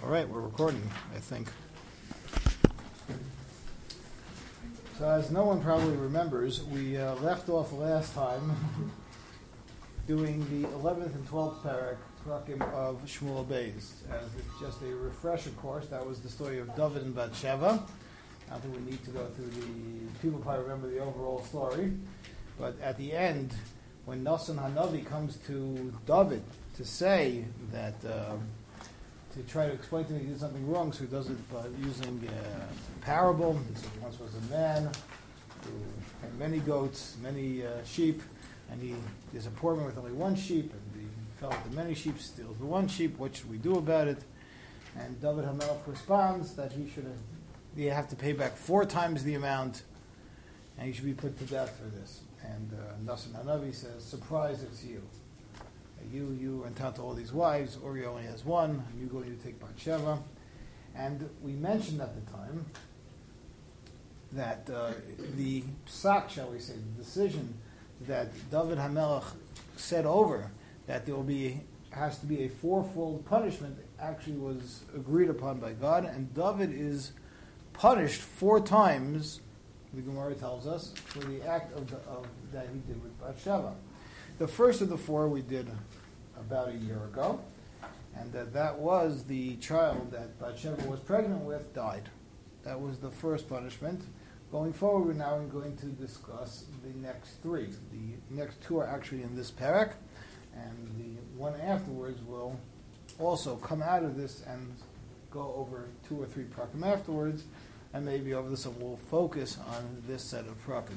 All right, we're recording, I think. So as no one probably remembers, we left off last time doing the 11th and 12th parakim of Shmuel Beis. As it's just a refresher course, that was the story of David and Bathsheba. Not that we need to go through people probably remember the overall story. But at the end, when Nasan Hanavi comes to David to say that, to try to explain to him he did something wrong, so he does it by using a parable. He said once was a man who had many goats, many sheep, and there's a poor man with only one sheep, and he fell into many sheep, steals the one sheep. What should we do about it? And David HaMelech responds that you have to pay back 4 times the amount, and he should be put to death for this. And Nasan Hanavi says, surprise, it's you. You are entitled to all these wives, Uri only has one, and you're going to take Bathsheba. And we mentioned at the time that the psak, shall we say, the decision that David HaMelech said over, that there has to be a 4-fold punishment, actually was agreed upon by God, and David is punished 4 times, the Gemara tells us, for the act that he did with Bathsheba. The first of the 4 we did about a year ago, and that was the child that Bathsheba was pregnant with died. That was the first punishment. Going forward, we're now going to discuss the next 3. The next 2 are actually in this parak, and the one afterwards will also come out of this and go over 2 or 3 parakim afterwards, and maybe over this we'll focus on this set of parakim.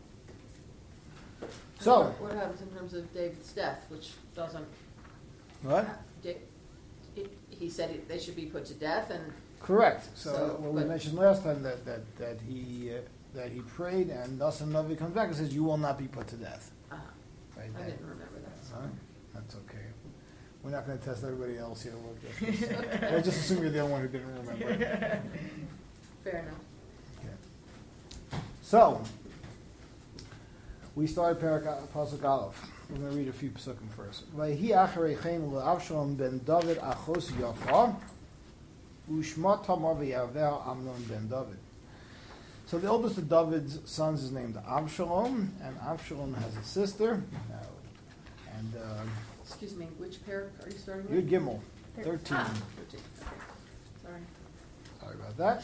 So, what happens in terms of David's death, which doesn't? What? He said they should be put to death, and correct. So we mentioned last time that he prayed, and Nasan Hanavi comes back and says, "You will not be put to death." Right? I didn't remember that. Right? That's okay. We're not going to test everybody else here. We'll just assume you're the only one who didn't remember. Fair enough. Okay. So. We started Pasuk Aleph. We're going to read a few psukim first. Vayhi acharei chen leAvshalom ben David achos Yafa u'shma Tamar v'yaveh Amnon ben David. So the oldest of David's sons is named Avshalom, and Avshalom has a sister. And excuse me, which pair are you starting with? Yud Gimel, 13. 13. Okay. Sorry about that.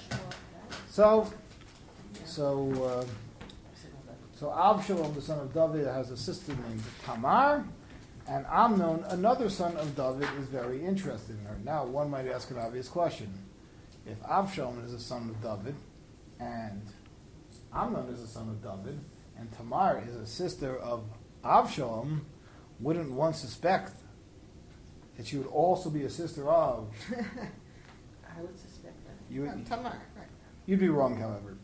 So Avshalom, the son of David, has a sister named Tamar, and Amnon, another son of David, is very interested in her. Now, one might ask an obvious question. If Avshalom is a son of David, and Amnon is a son of David, and Tamar is a sister of Avshalom, wouldn't one suspect that she would also be a sister of? I would suspect that. Tamar, right. You'd be wrong, however.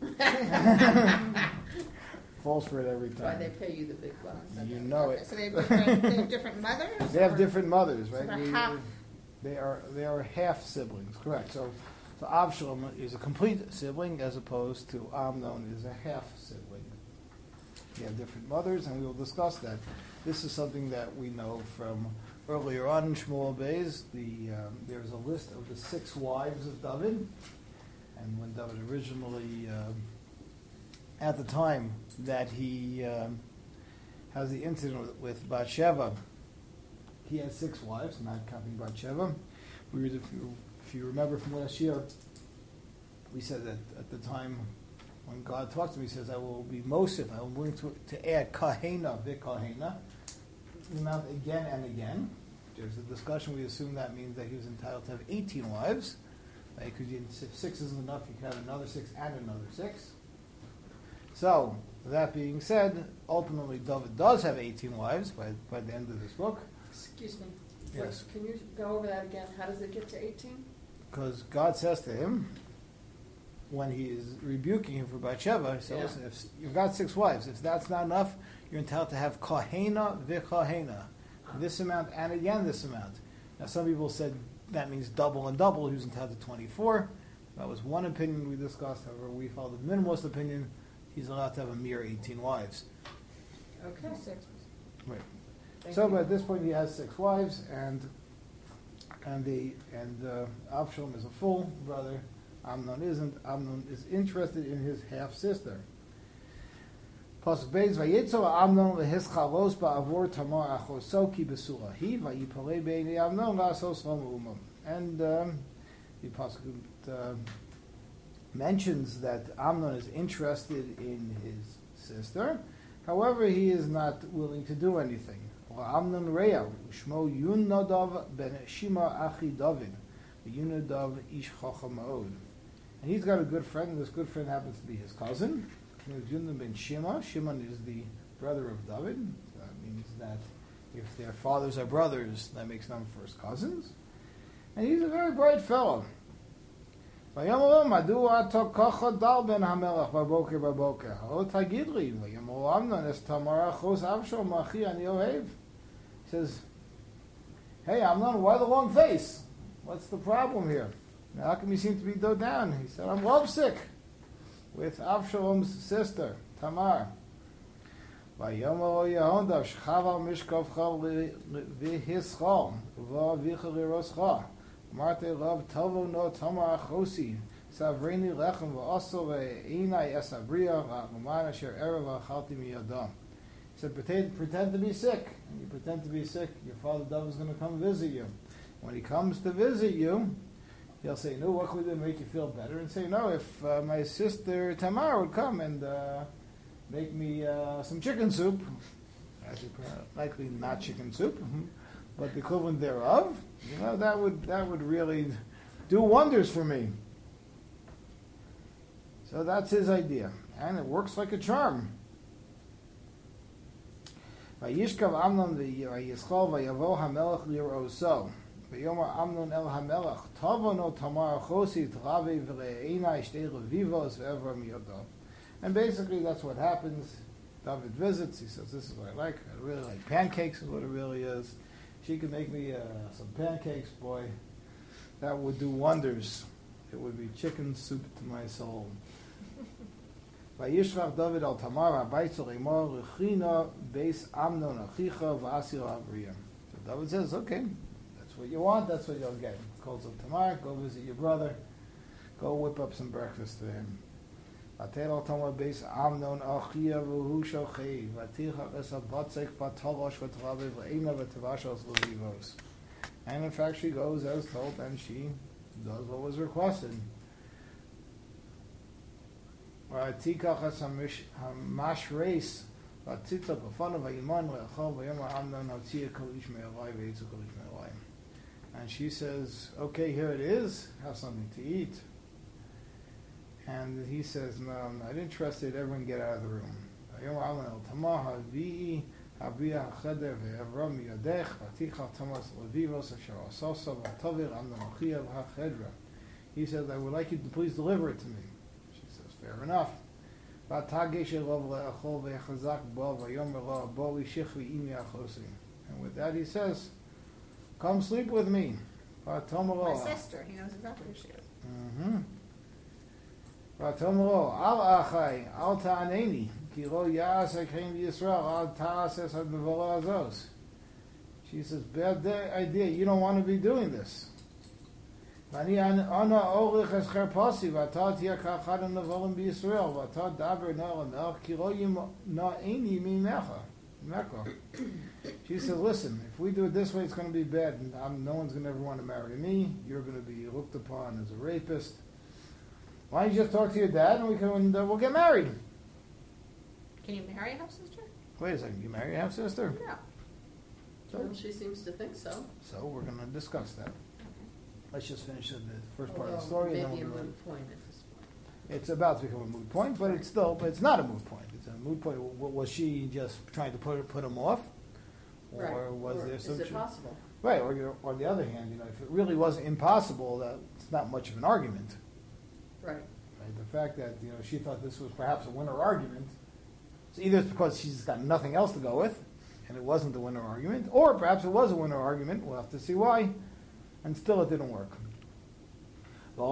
Falls for it every time. Why they pay you the big bucks? You know Okay, it. so they have different mothers? They have different mothers, right? So They are half siblings, correct? So Avshalom is a complete sibling, as opposed to Amnon is a half sibling. They have different mothers, and we will discuss that. This is something that we know from earlier on in Shmuel Beis. There's a list of the 6 wives of David, and when David originally, at the time that he has the incident with Bathsheba, he had 6 wives, not counting Bathsheba. If you remember from last year, we said that at the time when God talks to me, he says, I will be Mosif, I am willing to add kahena v'kahena, the amount again and again. There's a discussion, we assume that means that he was entitled to have 18 wives. Because if 6 isn't enough, you can have another 6 and another 6. So, that being said, ultimately David does have 18 wives by the end of this book. Excuse me. Yes. Can you go over that again? How does it get to 18? Because God says to him, when he is rebuking him for Bathsheba, he says, listen, if you've got 6 wives, if that's not enough, you're entitled to have kahena v'kahena. This amount and again this amount. Now some people said that means double and double. He was entitled to 24. That was one opinion we discussed. However, we followed the minimalist opinion. He's allowed to have a mere 18 wives. Okay. Right. Thank So you. at this point he has 6 wives, and and Avshalom is a full brother. Amnon isn't. Amnon is interested in his half sister. Pasuk Beis Vayitzo Amnon lehischalos ba'avor Tamar achoso ki besura hi vayipalei beini Amnon la'asos umam. And the Pasuk mentions that Amnon is interested in his sister. However, he is not willing to do anything. Amnon Reya Shmo Yunadav ben Shima Achi David, Yunadav Ish Chacham Ma'od. And he's got a good friend, and this good friend happens to be his cousin. His name is Yunadav ben Shima. Shimon is the brother of David. So that means that if their fathers are brothers, that makes them first cousins. And he's a very bright fellow. ויאמר לו, מדוע אתה ככה דל בן המלך בבוקר בבוקר? הלא תגיד לי, ויאמר לו אמנון, אס תמר אחוז אבשלום אחי אני אוהב. He says, hey Amnon, why the long face? What's the problem here? How come you seem to be though down? He said, I'm lovesick with Avshalom's sister, Tamar. ויאמר לו יהונדב, שכב על משכבך והסך, ואביך לרוסך. אמרתי רב טובו נו תמר אחוסי, סברני לחם ואוסו ועיני אסבריה, למען אשר ערב אכלתי מידם. He said, pretend to be sick. And you pretend to be sick, your father Dov is going to come visit you. When he comes to visit you, he'll say, no, what could make you feel better? And say, no, if my sister Tamar would come and make me some chicken soup, likely not chicken soup, but the equivalent thereof, that would really do wonders for me. So that's his idea. And it works like a charm. וישכב אמנון ויסחול ויבוא המלך לראוסו. ויאמר אמנון אל המלך, טובו נו תמר אחוסי תרבי ולעיני שתי רביבos ועבר מידו. And basically that's what happens. David visits, he says, this is what I like. I really like pancakes is what it really is. She could make me some pancakes, boy. That would do wonders. It would be chicken soup to my soul. וישלח דוד על תמר הביתה לאמור לכינה בייס אמנון אחיך ואסיר אבריה. So David says, okay, that's what you want, that's what you'll get. Calls up Tamar, go visit your brother, go whip up some breakfast for him. ותל על תמר בייס אמנון אחיה והוא שוכב, ותיך אס הבצק ותלוש ותרבה ואינה ותבש על זלביבוס. And in fact she goes as told and she does what was requested. ותיקח את המשרס ותציצה בפניו וימן לאכול ויאמר אמנון הוציאה כל איש מאלי ויצא כל איש מאלי. And she says, okay, here it is, have something to eat. And he says, no, I'm not interested, everyone get out of the room. ויאמר אמנון אל תמר הביאי הביאה החדר ועברה מידך ותיקח תמר לביבוס אשר עשוסו ותעביר אמנון אחיה והחדרה. He says, I would like you to please deliver it to me. Fair enough. And with that he says, come sleep with me. My sister, he knows exactly who she is. She says, bad idea, you don't want to be doing this. ואני אורך את חרפוסי, ואתה תהיה כאחד הנבלים בישראל, ואתה דבר נא למלך, כי לא ימנעני ממך. She says, listen, if we do it this way, it's going to be bad, and no one's going to ever want to marry me. You're going to be looked upon as a rapist. Why don't you just talk to your dad, and we'll get married? Can you marry a half-sister? Wait a second, you marry a half-sister? No. Well, she seems to think so. So we're going to discuss that. Let's just finish the first part of the story. Maybe and then a we'll moot point at this point. It's about to become a moot point, but it's not a moot point. It's a moot point. Was she just trying to put him off, or Right. was Or there is some? it possible? Right. Or on the other hand, if it really was impossible, that's not much of an argument. Right. Right? The fact that she thought this was perhaps a winner argument, so either it's because she's got nothing else to go with, and it wasn't a winner argument, or perhaps it was a winner argument. We'll have to see why. And still it didn't work. And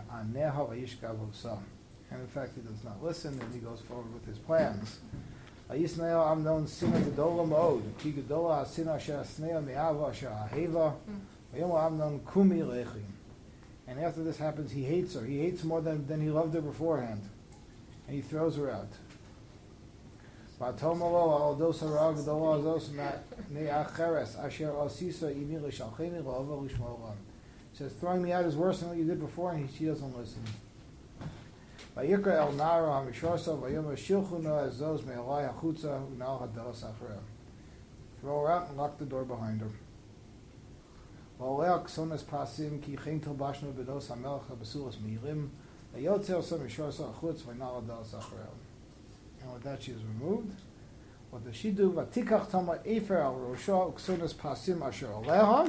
in fact, he does not listen, and he goes forward with his plans. Vayisneo Amnon Sina Gedola Moed, Ki Gedola Sina Shasneo Me'ava Sha'aheva, Vayomo Amnon Kumi Lechi. And after this happens, he hates her. He hates more than he loved her beforehand. And he throws her out. Vatomalo Al Dos Harag Gedola Zos Me'acheres Asher Osisa Imi L'Shalcheni L'Ova L'Shmo Olam. Says, throwing me out is worse than what you did before, and she doesn't listen. Vayikra El Nara HaMishorsa Vayoma Shilchuna Azos Me'alai HaChutza Unal HaDelas Achrea. Throw her out and lock the door behind her. V'olea Ksonas Pasim Ki Chen Tobashnu B'dos HaMelech HaBasulas Mi'ilim Vayotzer Osa Mishorsa HaChutz V'nal HaDelas Achrea. And with that she is removed. What does she do? Vatikach Tama Efer Al Rosha Ksonas Pasim Asher Oleha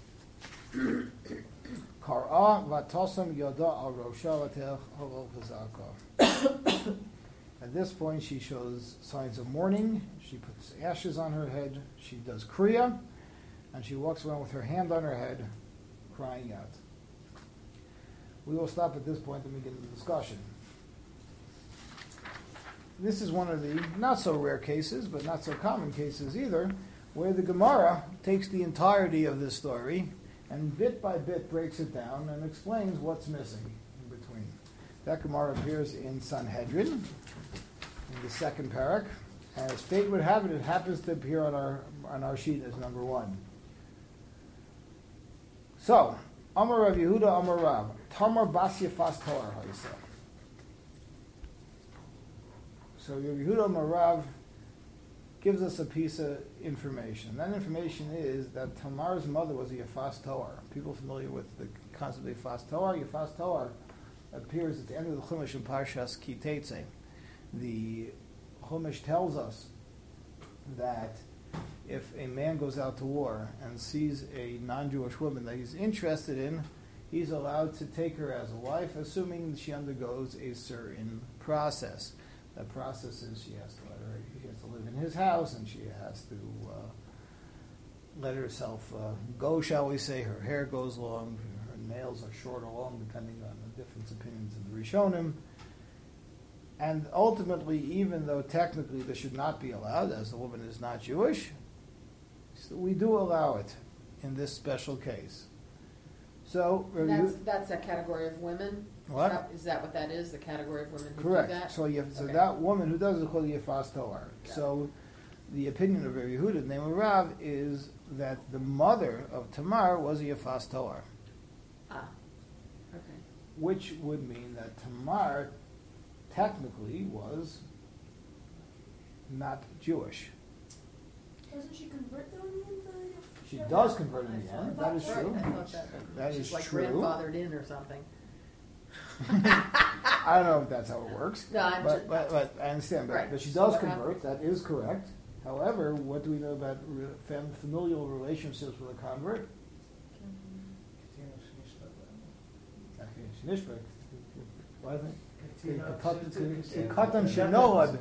Kar'a Vatosam Yoda Al Rosha Vatech Halol Chazaka. At this point, she shows signs of mourning. She puts ashes on her head. She does kriya, and she walks around with her hand on her head, crying out. We will stop at this point and begin the discussion. This is one of the not so rare cases, but not so common cases either, where the Gemara takes the entirety of this story and bit by bit breaks it down and explains what's missing in between. That Gemara appears in Sanhedrin, in the second parak. As fate would have it, it happens to appear on our sheet as number 1. So, Amar Rav Yehuda Amar Rav, Tamar Bas Yefas Torah Ha'isa. So Rav Yehuda Amar Rav gives us a piece of information. That information is that Tamar's mother was a Yefas Toar. People familiar with the concept of Yefas Toar? Yefas Toar appears at the end of the Chumash in Parshas Ki Tetzei. The Chumash tells us that if a man goes out to war and sees a non-Jewish woman that he's interested in, he's allowed to take her as a wife, assuming she undergoes a certain process. That process is she has to live in his house, and she has to let herself go, shall we say. Her hair goes long, her nails are short or long, depending on the different opinions of the Rishonim. And ultimately, even though technically this should not be allowed, as the woman is not Jewish, we do allow it in this special case. So that's a category of women. What? Is that what that is? The category of women who Correct. do that? So Okay. that woman who does it called Yefas Toar. So the opinion of Rav Yehuda, the name of Rav, is that the mother of Tamar was a Yefas Toar. Ah, okay. Which would mean that Tamar technically was not Jewish. Doesn't she convert though in the end? She does convert in the end. That is Right, true. I thought That she's is like true. grandfathered in or something. I don't know if that's how it works. No, I'm but I understand. Right. But she So does what convert. That is correct. However, what do we know about familial relationships with a convert? What is it? Katan Shenolad.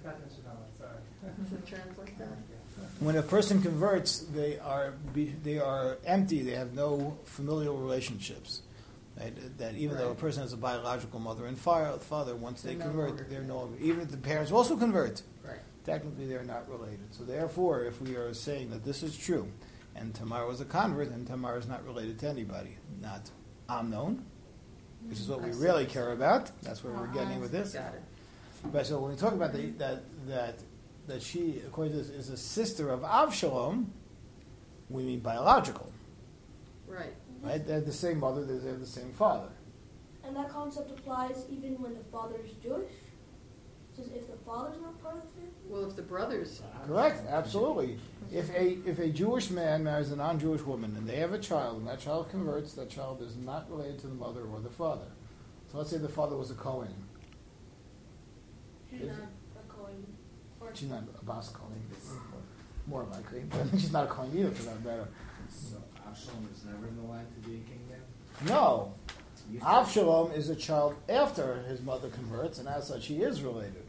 Translate that. When a person converts, they are empty. They have no familial relationships. Right? That even though a person has a biological mother and father, once they They're no convert, longer they're connected. no longer. Even if the parents also convert, Right. technically they're not related. So therefore, if we are saying that this is true, and Tamar was a convert, then Tamar is not related to anybody, not Amnon, which is what we really care about. That's where we're getting with this. Got it. But so when we talk about that she, according to this, is a sister of Avshalom, we mean biological. Right. Right? They have the same mother, they have the same father. And that concept applies even when the father is Jewish? So if the father's not part of the family? Well, if the brothers, Correct, absolutely. If a Jewish man marries a non-Jewish woman and they have a child and that child converts, that child is not related to the mother or the father. So let's say the father was a Kohen. She's Is- not a Kohen. Or She's not a Bas Kohen, more likely. But she's not a Kohen either for that matter. So Absalom is never in the line to be a king then? No. Avshalom is a child after his mother converts, and as such, he is related.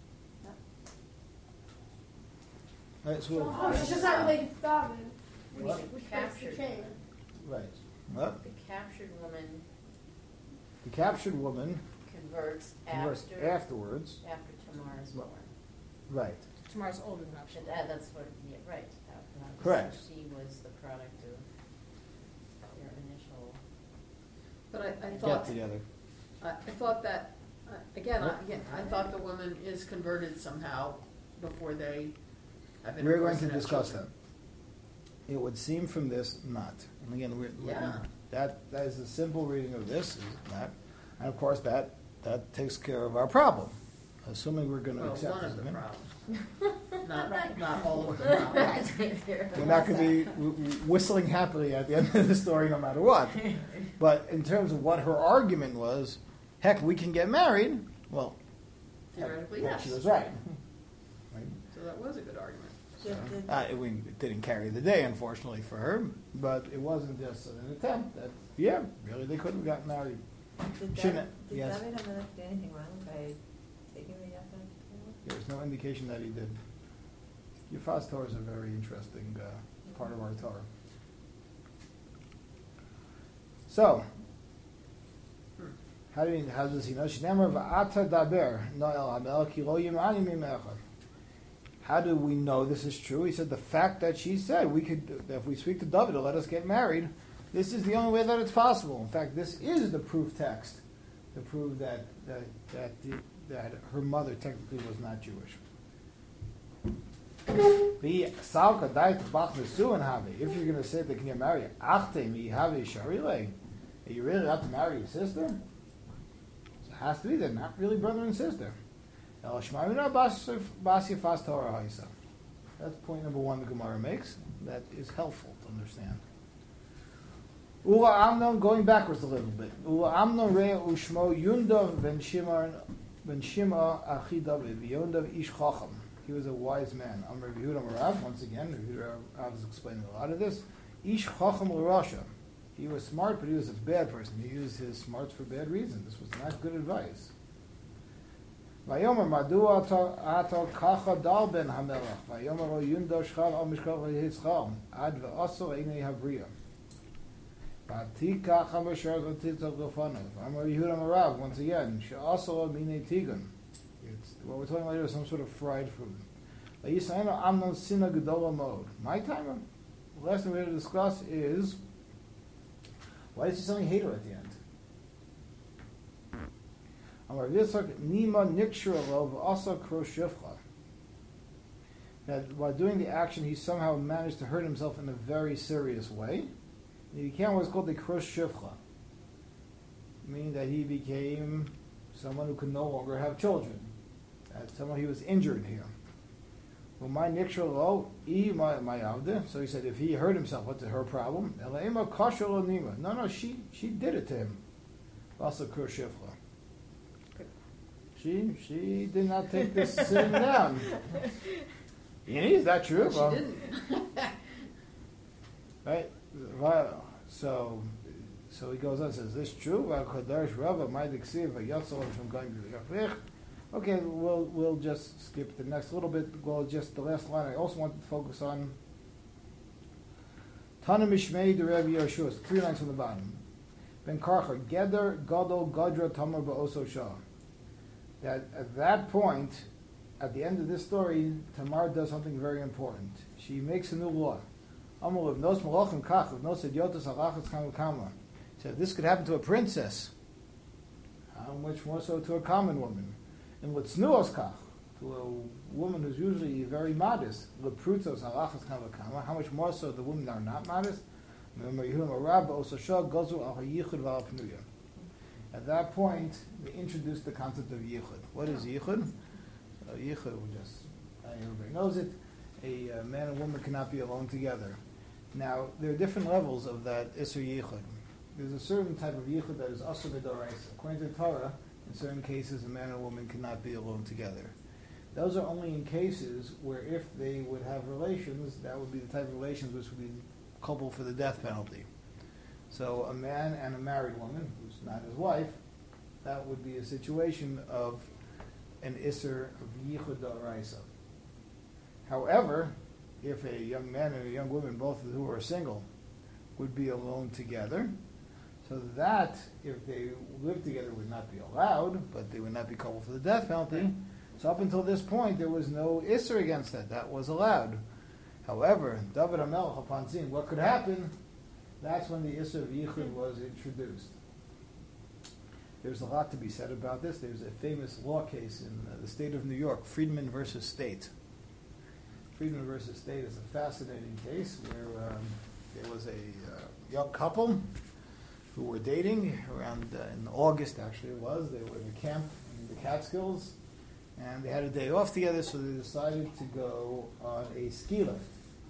Right, so Oh, she's just not related to David. What? Which breaks the Captured. chain. right. What? The captured woman The captured woman converts converts after afterwards. Tamar is born. Right. Tamar's old enough. That's what, yeah, right. Correct. She was the product of their initial. But I Get thought, together. I thought that, again, I thought the woman is converted somehow before they have We're going intercourse to and have discuss that. children. It would seem from this not. And again, Yeah. that is a simple reading of this, is not. And of course, that takes care of our problem, assuming we're going to Well, accept one this. of the okay? problems. Not all of the problems. We're not going to be whistling happily at the end of the story no matter what. But in terms of what her argument was, heck, we can get married. Well, Theoretically, well, yes. she was right. Right? So that was a good argument. It didn't carry the day, unfortunately, for her. But it wasn't just an attempt. That really, they couldn't have gotten married. Did Yes. David have anything wrong by taking the Yaphet? There's no indication that he did. Yifas Torah is a very interesting part of our Torah. So, how does he know? Shneimar v'ata daber noel hamel ki lo yimani mimecha. How do we know this is true? He said the fact that she said if we speak to David to let us get married, this is the only way that it's possible. In fact, this is the proof text to prove that her mother technically was not Jewish. If you're going to say they can get married, you really have to marry your sister? So it has to be they're not really brother and sister. That's point number one the Gemara makes. That is helpful to understand. Ula Amnon, going backwards a little bit. Ula Amnon rea ushmo Yundav ben Shima achi David Yundav ish chacham. He was a wise man. Amr Yehuda Marav, once again, Yehuda Marav is explaining a lot of this. Ish chacham l'rasha. He was smart, but he was a bad person. He used his smarts for bad reasons. This was not good advice. Vayomer madua ato kacha dal ben hamelach. Vayomer lo Yundav shchal al mishkal v'yitzchal ad ve'aso einei habriya. Batika chamashar zotitzav gofanav. Amar Yehuda Marav, once again, she'aso minei tigun. What we're talking about here is some sort of fried food. My timer, the last thing we're going to discuss is why is he selling hater at the end? That while doing the action, he somehow managed to hurt himself in a very serious way. He became what's called the krosh shivcha, meaning that he became someone who could no longer have children. Someone he was injured here. Well, my nikshalo my avde. So he said, if he hurt himself, what's her problem? No, she did it to him. Also Kurshifla. She did not take this sitting down. Is that true? Well, she didn't. Right. So he goes on and says, "This true?" Okay, we'll just skip the next little bit. Well, just the last line. I also want to focus on Tana Mishmei de Rev Yehoshua. It's 3 lines from the bottom. Ben Karcher Geder Gadol Gadra Tamar Ba'oso Shah. That at that point, at the end of this story, Tamar does something very important. She makes a new law. Amar Nos Malachim Kach Nos Idiotas Alachas Kama. So this could happen to a princess. How much more so to a common woman? And what's nuos kach, to a woman who's usually very modest, leprutzos halachas kama, how much more so the women that are not modest? At that point, they introduced the concept of yichud. What is yichud? Yichud, everybody knows it. A man and woman cannot be alone together. Now, there are different levels of that isur yichud. There's a certain type of yichud that is asur b'doraisa. According to the Torah, in certain cases, a man and a woman cannot be alone together. Those are only in cases where if they would have relations, that would be the type of relations which would be culpable for the death penalty. So a man and a married woman, who's not his wife, that would be a situation of an isser of yichud da'oraisa. However, if a young man and a young woman, both of who are single, would be alone together, so that, if they lived together, would not be allowed, but they would not be culpable for the death penalty. So up until this point, there was no Isser against that. That was allowed. However, David HaMelech, upon seeing what could happen, that's when the Isser of Yichud was introduced. There's a lot to be said about this. There's a famous law case in the state of New York, Friedman versus State. Friedman versus State is a fascinating case where there was a young couple who were dating around, in August actually it was. They were in a camp in the Catskills, and they had a day off together, so they decided to go on a ski lift.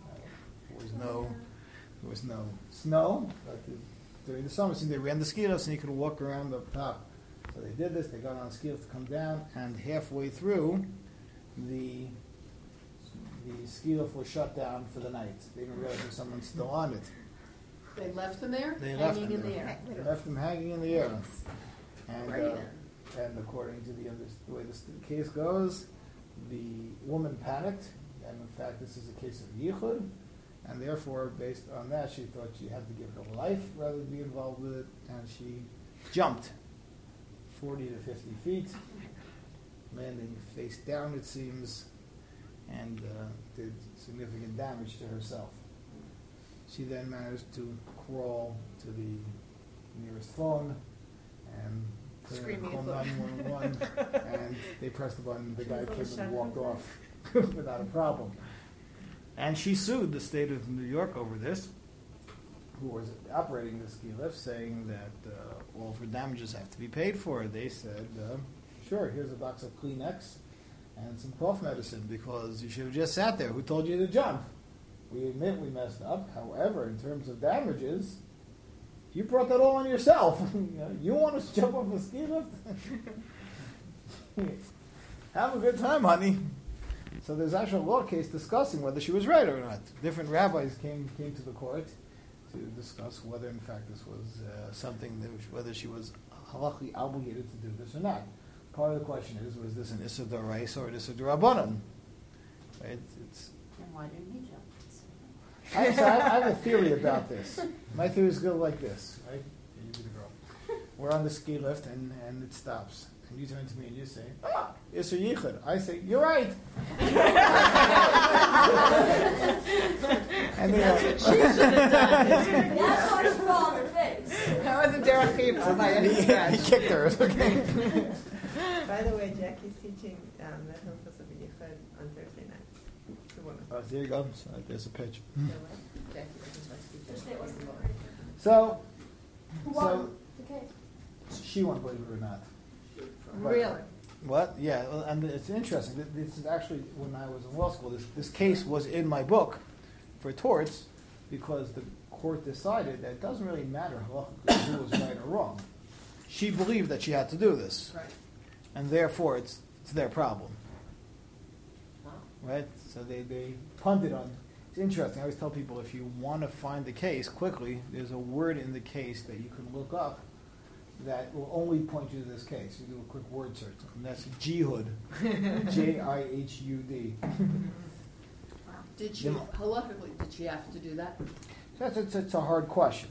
There was no snow, but during the summer, so they ran the ski lifts and you could walk around up top. So they did this, they got on a ski lift to come down, and halfway through, the ski lift was shut down for the night. They didn't realize there was someone still on it. They left them there? They left Hanging them in there. the air. They left them hanging in the air. And, Right. and according to the way this case goes, the woman panicked, and in fact this is a case of yichud, and therefore, based on that, she thought she had to give her life rather than be involved with it, and she jumped 40 to 50 feet, landing face down, it seems, and did significant damage to herself. She then managed to crawl to the nearest phone and Screaming call at them. 911, and they pressed the button. The guy came and walked off without a problem. And she sued the state of New York over this, who was operating the ski lift, saying that all of her damages have to be paid for. They said, sure, here's a box of Kleenex and some cough medicine because you should have just sat there. Who told you to jump? We admit we messed up. However, in terms of damages, you brought that all on yourself. You want to jump off a ski lift? Have a good time, honey. So there's actually a law case discussing whether she was right or not. Different rabbis came to the court to discuss whether, in fact, this was something whether she was halachically obligated to do this or not. Part of the question is, was this an Issur D'Oraisa or an Issur D'Rabbanan? Right? And why didn't he jump? I have a theory about this. My theory is go like this, right? You be the girl. We're on the ski lift and it stops. And you turn to me and you say, Issur Yichud. I say, you're right. And That's what she should have done. That's why she fell on her face. That wasn't Derek People by any he stretch. kicked her. Okay. By the way, Jackie's teaching the Hilchos of Yichud on Thursday night. The woman. Oh, there you go. So there's a pitch. Jackie, this is my speaker. Just say it wasn't So Who won the case? she won, believe it or not. Really? What? Yeah, well, and it's interesting. This is actually when I was in law school. This case was in my book for torts because the court decided that it doesn't really matter halachically who was right or wrong. She believed that she had to do this, Right. and therefore it's their problem, right? So they punted on. It's interesting. I always tell people if you want to find the case quickly, there's a word in the case that you can look up that will only point you to this case. You do a quick word search, and that's jihud, Jihud. Did she, halakhically, did she have to do that? It's a hard question.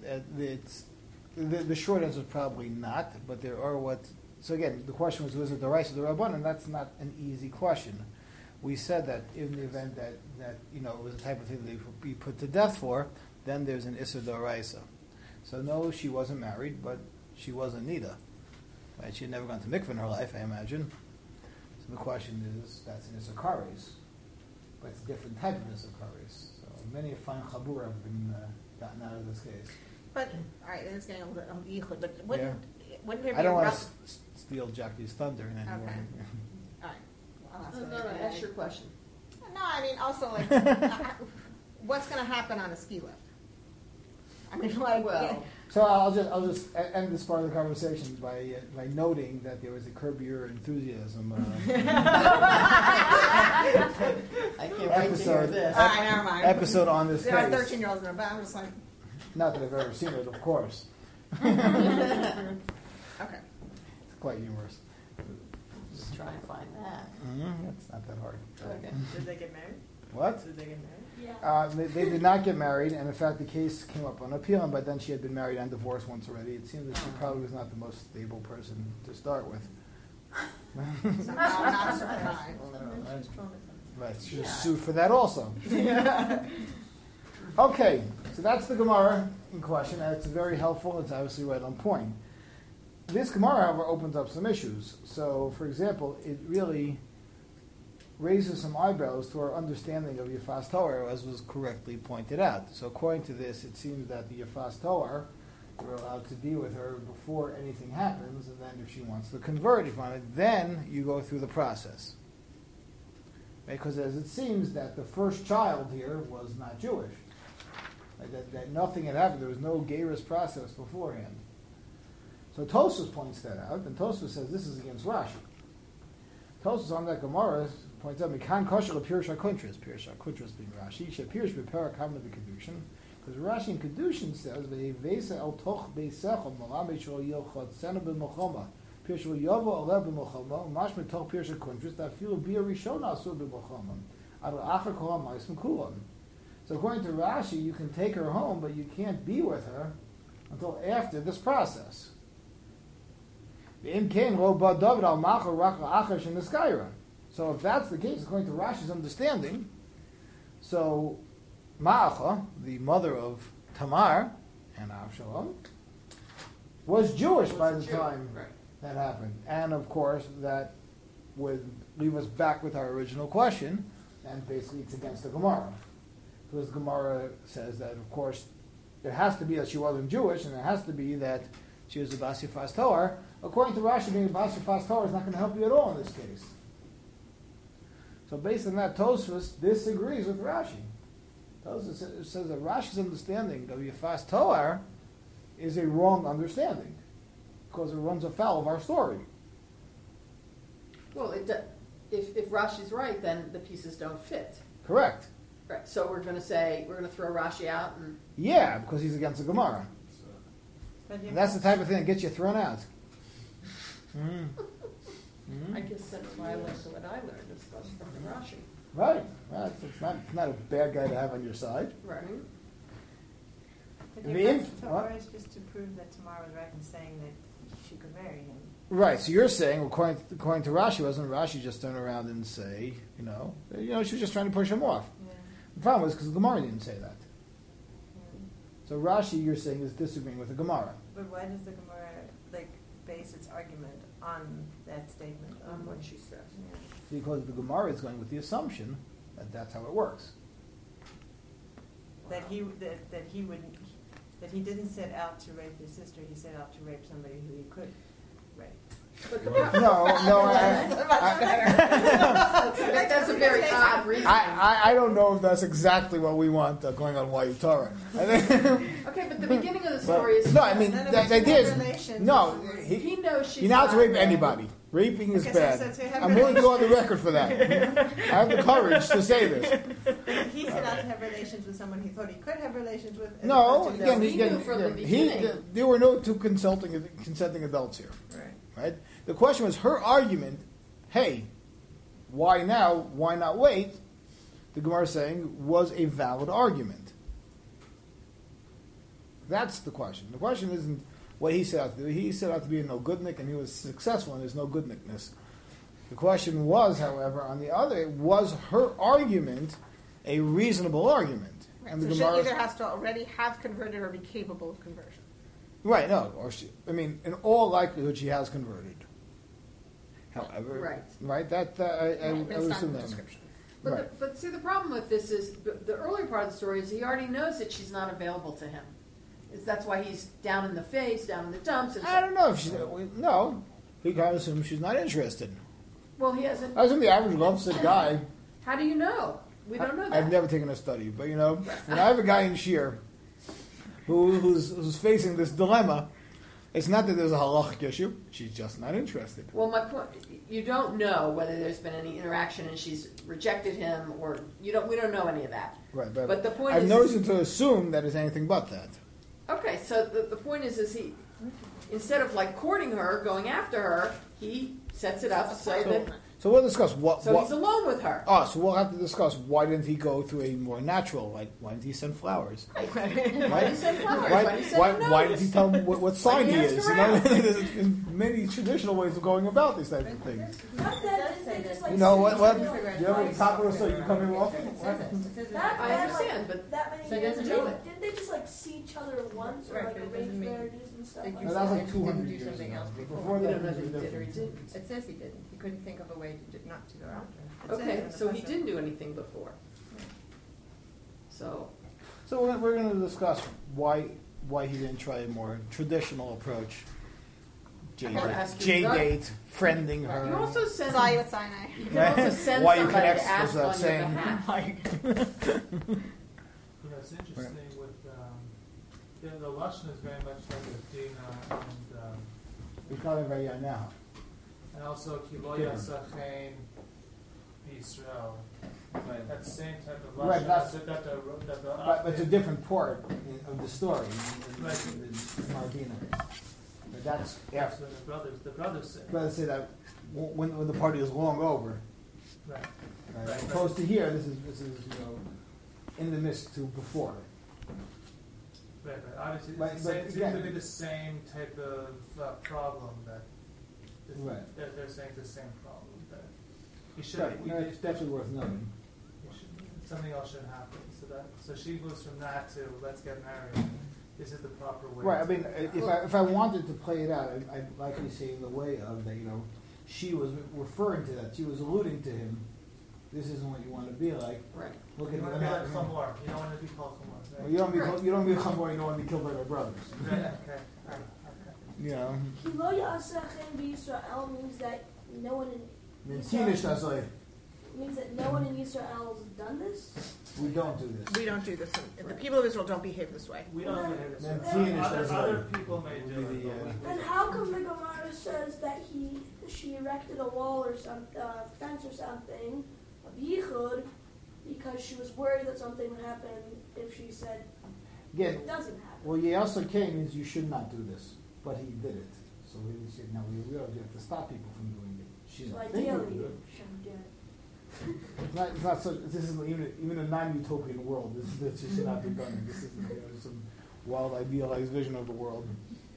The short answer is probably not, but there are So again, the question was it the rice or the rabbanon? And that's not an easy question. We said that in the event that it was the type of thing that they would be put to death for, then there's an issur d'oraisa. So no, she wasn't married, but she was a nida. Right? She had never gone to mikveh in her life, I imagine. So the question is, that's an issur kares. But it's a different type of issur kares. So many a fine chabur have been gotten out of this case. But, all right, it's getting a little bit on Yichud, but wouldn't there be I don't a want rough... to steal Jackie's thunder in any way. All right. Well, I'll ask No, it. ask your question. No, I mean, also, like, what's going to happen on a ski lift? I mean, like... Well, So I'll just end this part of the conversation by noting that there was a Curb Your Enthusiasm I can't wait to hear this. All right, never mind. episode on this There are case. 13-year-olds in there, but I'm just like... Not that I've ever seen it, of course. Okay. It's quite humorous. Just try and find that. That's not that hard. Okay. Did they get married? What? Did they get married? Yeah. They did not get married, and in fact the case came up on appeal, and by then she had been married and divorced once already. It seemed that she probably was not the most stable person to start with. Somehow not survived. Right, she was sued for that also. Okay, so that's the Gemara in question, and it's very helpful. It's obviously right on point. This Gemara, however, opens up some issues. So, for example, it really raises some eyebrows to our understanding of Yafas Toar, as was correctly pointed out. So, according to this, it seems that the Yafas Toar, you're allowed to be with her before anything happens, and then if she wants to convert, then you go through the process. Because as it seems that the first child here was not Jewish. That nothing had happened. There was no Geirus process beforehand. So Tosfos points that out, and Tosfos says this is against Rashi. Tosfos on that Gemara points out, Mikan kosher l'pirush hakuntras, pirush hakuntras being Rashi, shepirush b'perak hamna b'kedushin, because Rashi in Kedushin says, Ve'evesa el toch beisechom, malame shol yochot, sena b'mochoma, pirush v'yovo olev b'mochoma, umash metoch pirush hakuntras, that filu b'ya rishona asur b'mochoma, ad l'achar kol ha'mais m'kulon. So according to Rashi, you can take her home, but you can't be with her until after this process. So if that's the case, according to Rashi's understanding, so Ma'acha, the mother of Tamar and Avshalom, was Jewish by the time that happened. And of course, that would leave us back with our original question, and basically it's against the Gemara. Because Gemara says that, of course, it has to be that she wasn't Jewish, and it has to be that she was a Bas Yafas Toar. According to Rashi, being a Bas Yafas Toar is not going to help you at all in this case. So based on that, Tosfos disagrees with Rashi. Tosfos says that Rashi's understanding of Yafas Toar is a wrong understanding, because it runs afoul of our story. Well, if Rashi's right, then the pieces don't fit. Correct. Right. So we're going to throw Rashi out, and Yeah, because he's against the Gemara. And that's the type of thing that gets you thrown out. I guess that's why I learned what I learned is from the Rashi. Right. It's not a bad guy to have on your side. Right. But The the inf- Torah is just to prove that Tamar was right in saying that she could marry him. Right. So you're saying, according to Rashi, wasn't Rashi just turn around and say, she was just trying to push him off. Yeah. The problem was because the Gemara didn't say that. Yeah. So Rashi, you're saying, is disagreeing with the Gemara. But why does the Gemara base its argument on that statement? On what she says. Yeah. Because the Gemara is going with the assumption that that's how it works. That he didn't set out to rape his sister. He set out to rape somebody who he could rape. But the that's a very odd reason. I don't know if that's exactly what we want going on Why Torah. Okay, but the beginning of the story is No, I mean, None of the us idea have is, relations no, with he knows she's you're not to not rape married. anybody. Raping is Okay, bad. so to have I'm willing to go on the record for that. I have the courage to say this. He set out to have relations with someone he thought he could have relations with. as No, opposed to again, he knew from the beginning. there were no two consenting adults here, Right. right? The question was her argument, hey, why now, why not wait? The Gemara is saying was a valid argument. That's the question. The question isn't what he set out to do. He set out to be a no-goodnik, and he was successful in his no-goodnikness. The question was, however, on the other, was her argument a reasonable argument? Right, And so the she Gemara, either has to already have converted or be capable of conversion. right? No, in all likelihood, she has converted. However, right? That I would Based assume on the that. description. Right. But see, the problem with this is the earlier part of the story is he already knows that she's not available to him. That's why he's down in the face, down in the dumps. And I don't know if she's no. He kind of assumes she's not interested. Well, he hasn't. I assume the average lovesick guy. How do you know? We don't know that. I've never taken a study, but when I have a guy in Shir who's facing this dilemma, it's not that there's a halachic issue; she's just not interested. Well, my point, you don't know whether there's been any interaction and she's rejected him, or we don't know any of that. Right, But the point I've is, no reason to assume that it's anything but that. okay, so the point is he, instead of courting her, going after her, he sets it up so that So we'll discuss what. So he's alone with her. Oh, so we'll have to discuss why didn't he go through a more natural, like why didn't he send flowers? Right. Why did he send flowers? Why, Why did he send a why notice? did he tell him what sign he Why did he is? ask You know, around? there's many traditional ways of going about these types of things. Not that, didn't they just like You know see what? each What? other, Do like, you have any twice? tacos so you come in often? It says it. It says it. That, I that, understand, like, but that many so he years doesn't ago, do it. didn't they just like see each other once or Right, like but it arrange doesn't mean- marriages and stuff Like like you No, that? that was said, like he 200 didn't do years something ago. else before. Before We that, don't know it if was he did or he different. didn't. It says he didn't. He couldn't think of a way not to go after him. It says Okay, in the so he Pasuk. didn't do anything before. So, So we're going to discuss why he didn't try a more traditional approach. I gotta ask you, J-date, friending her. you also send. Saw you at Sinai. You can also send Why you somebody connect to ask without on your saying- behalf. You know, it's interesting with, the Lashon is very much like with Dina We call it right now. and also Kilo Yeah. Yasachein Israel. Right. That same type of Right, Lashon that's- that the But it's a different part of the story Right. in Mardina. But that's after. So the brothers say. Rather say that when the party is long over. Right. Right. Right. As opposed to here, this is in the midst to before. Right, obviously, But- it's the same, but seems to again- be the same type of problem that Right. they're saying it's the same problem that he should. Right. No, it's definitely worth noting. Something else should happen. So she moves from that to let's get married. This is the proper way. Right. I to mean, get married. if I wanted to play it out, I'd likely say in the way of that. She was referring to that. She was alluding to him. This isn't what you want to be like. Right. Look You at want the to be like Chamor. You don't want to be called Chamor. Well, you don't be you don't be a chamor. You don't want to be killed by their brothers. Right. Okay. Okay. You know. Kilo Yasachem B'Yisrael means that no one in Tinish Nazai. means that no one in Israel has done this. We don't do this. We don't do this. The people of Israel don't behave this way. We don't behave this Then way. Tinish Other Nazai. people may do Would be it. the, but we And how come the Gemara says that she erected a wall or some fence or something of yichud because she was worried that something would happen if she said Again, it doesn't happen? well, Yasa came means you should not do this, but he did it. So he said, "Now we realize you have to stop people from doing it." She's So not thinking ideally, of you it. shouldn't do it. It's not so. This isn't even a non-utopian world. This should not be done. This isn't some wild idealized vision of the world.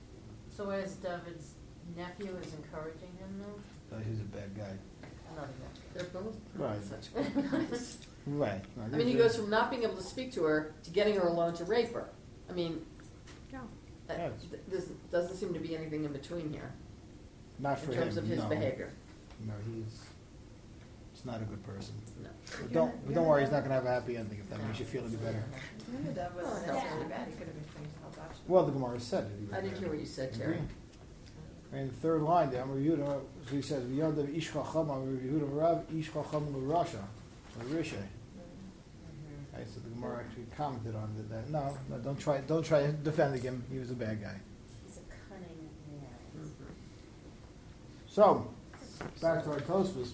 So as David's nephew is encouraging him now? He's a bad guy. Not They're both Right. such good guys. Right. I mean, he goes from not being able to speak to her to getting her alone to rape her. I mean, Yeah. Yes. this doesn't seem to be anything in between here Not for in terms him, of his no. behavior. No, he's not a good person. No. But don't worry, he's not going to have a happy ending if that makes you feel any better. Maybe that was Oh, that's yeah. really bad. He could have been saying to help Well, the Gemara said it. I didn't hear what you said, Terry. In the third line, the Amar Yehuda, so he says, "V'yadav ish chacham, Amar Yehuda Rav ish chacham l'rasha, l'rishay." Right, so the Gemara actually commented on that. No, don't try defending him. He was a bad guy. He's a cunning man. So, back to our Tosfos.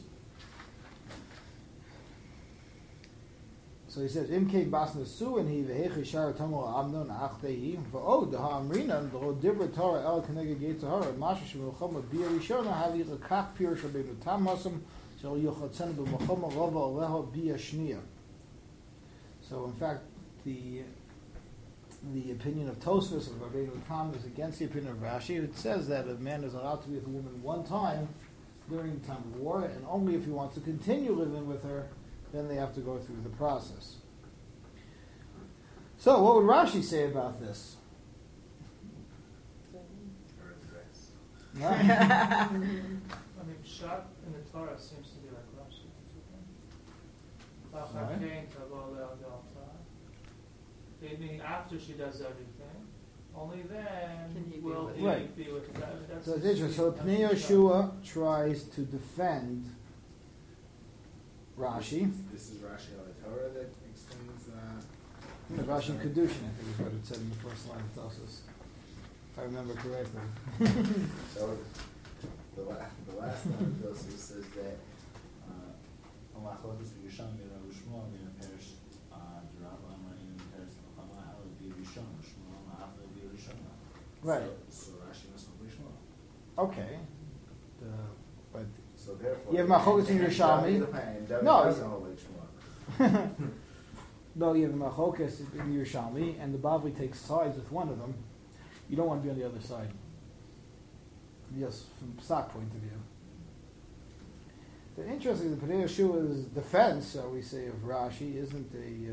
So he says, "Imkei bas nesu and he vehechi shar tamol amnon achtehi v'od ha'amrinan v'lo dibra Torah el keneged yitzhara masha shemilchama bia rishona havi lekach pir shabenu tam hasam shel yochatzen b'machama rova aleha bia shniya." So in fact, the opinion of Tosfos of Rabbeinu Tam is against the opinion of Rashi. It says that a man is allowed to be with a woman one time during the time of war, and only if he wants to continue living with her, then they have to go through the process. So, what would Rashi say about this? Right? I mean, shot in the Torah seems to be like Rashi. Meaning after she does everything, only then Can he be will with he her? be with her. That's So it's interesting. So Pnei Yeshua tries to defend Rashi. This is Rashi al Torah that explains. Rashi Kedushin, I think is what it said in the first line of Tosfos, if I remember correctly. So the last line of Tosfos says that Malachos Yisham Mira Ushmuel Mira Perish Durav Amraim Perish Malchama Al Bi Rishon Shmuel Ma'afle Bi Rishon. Right. So Rashi must not be Shmuel. Okay. But So therefore. You have Machokas in Yerushalmi. No. No. Doesn't hold like Shmuel. No, you have Machokas in Yerushalmi, and the Bavli takes sides with one of them. You don't want to be on the other side. Yes, from Psak point of view. So interesting, the Pnei Yeshua's defense, shall we say, of Rashi isn't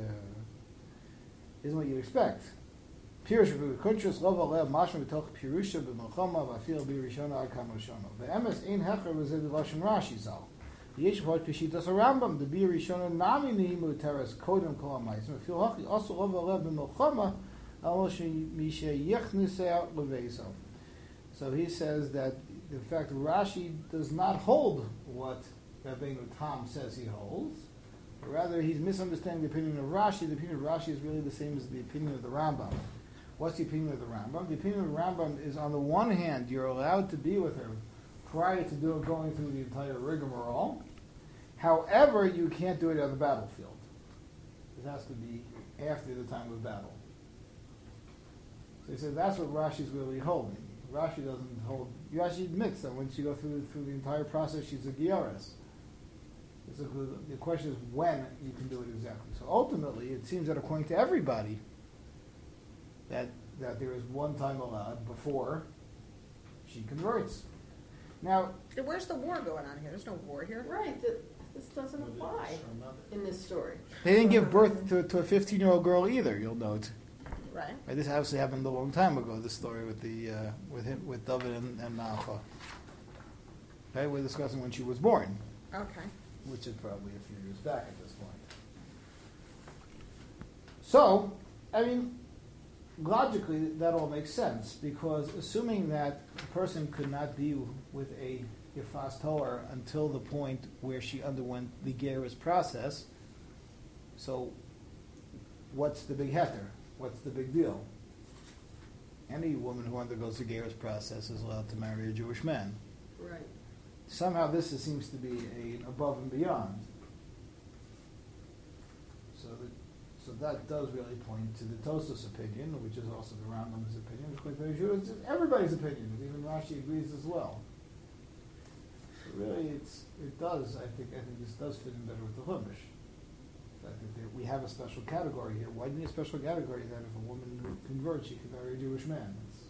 what you expect. Pirush v'kuntrus lov alev mashma v'toch pirusha b'melchama v'afil b'rishona ad kam rishona. Ve'emes ein hecher v'zeh b'lashon Rashi zal. V'yesh v'hot pishitas Rambam the bir rishona nami nihimu teres kodem kol ha'maisim v'afil hachi also lov alev b'melchama alo shemishe yechniseh leveisov. So he says that in fact Rashi does not hold what Rabbeinu Tam says he holds. Rather, he's misunderstanding the opinion of Rashi. The opinion of Rashi is really the same as the opinion of the Rambam. What's the opinion of the Rambam? The opinion of the Rambam is, on the one hand, you're allowed to be with her prior to going through the entire rigmarole. However, you can't do it on the battlefield. It has to be after the time of battle. So he said that's what Rashi's really holding. Rashi doesn't hold. Rashi admits that when she goes through the entire process, she's a Gioris. So the question is when you can do it exactly. So ultimately, it seems that according to everybody, that there is one time allowed before she converts. Now, Where's the war going on here? There's no war here. Right, this doesn't apply in this story. they didn't give birth to a 15-year-old girl either. You'll note. Right. Right, this obviously happened a long time ago. This story with with David and Nacha. Okay, we're discussing when she was born, Okay. which is probably a few years back at this point. So, I mean, logically, that all makes sense, because assuming that a person could not be with a Yefas Torah until the point where she underwent the Gerus process, so what's the big heter? What's the big deal? Any woman who undergoes the Gerus process is allowed to marry a Jewish man. Right. Somehow this seems to be an above and beyond. So that does really point to the Tosfos opinion, which is also the Rambam's opinion. It's everybody's opinion. Even Rashi agrees as well. So really, it does. I think this does fit in better with the Chumash. I think that we have a special category here. Why do you need a special category that if a woman converts, she can marry a Jewish man? It's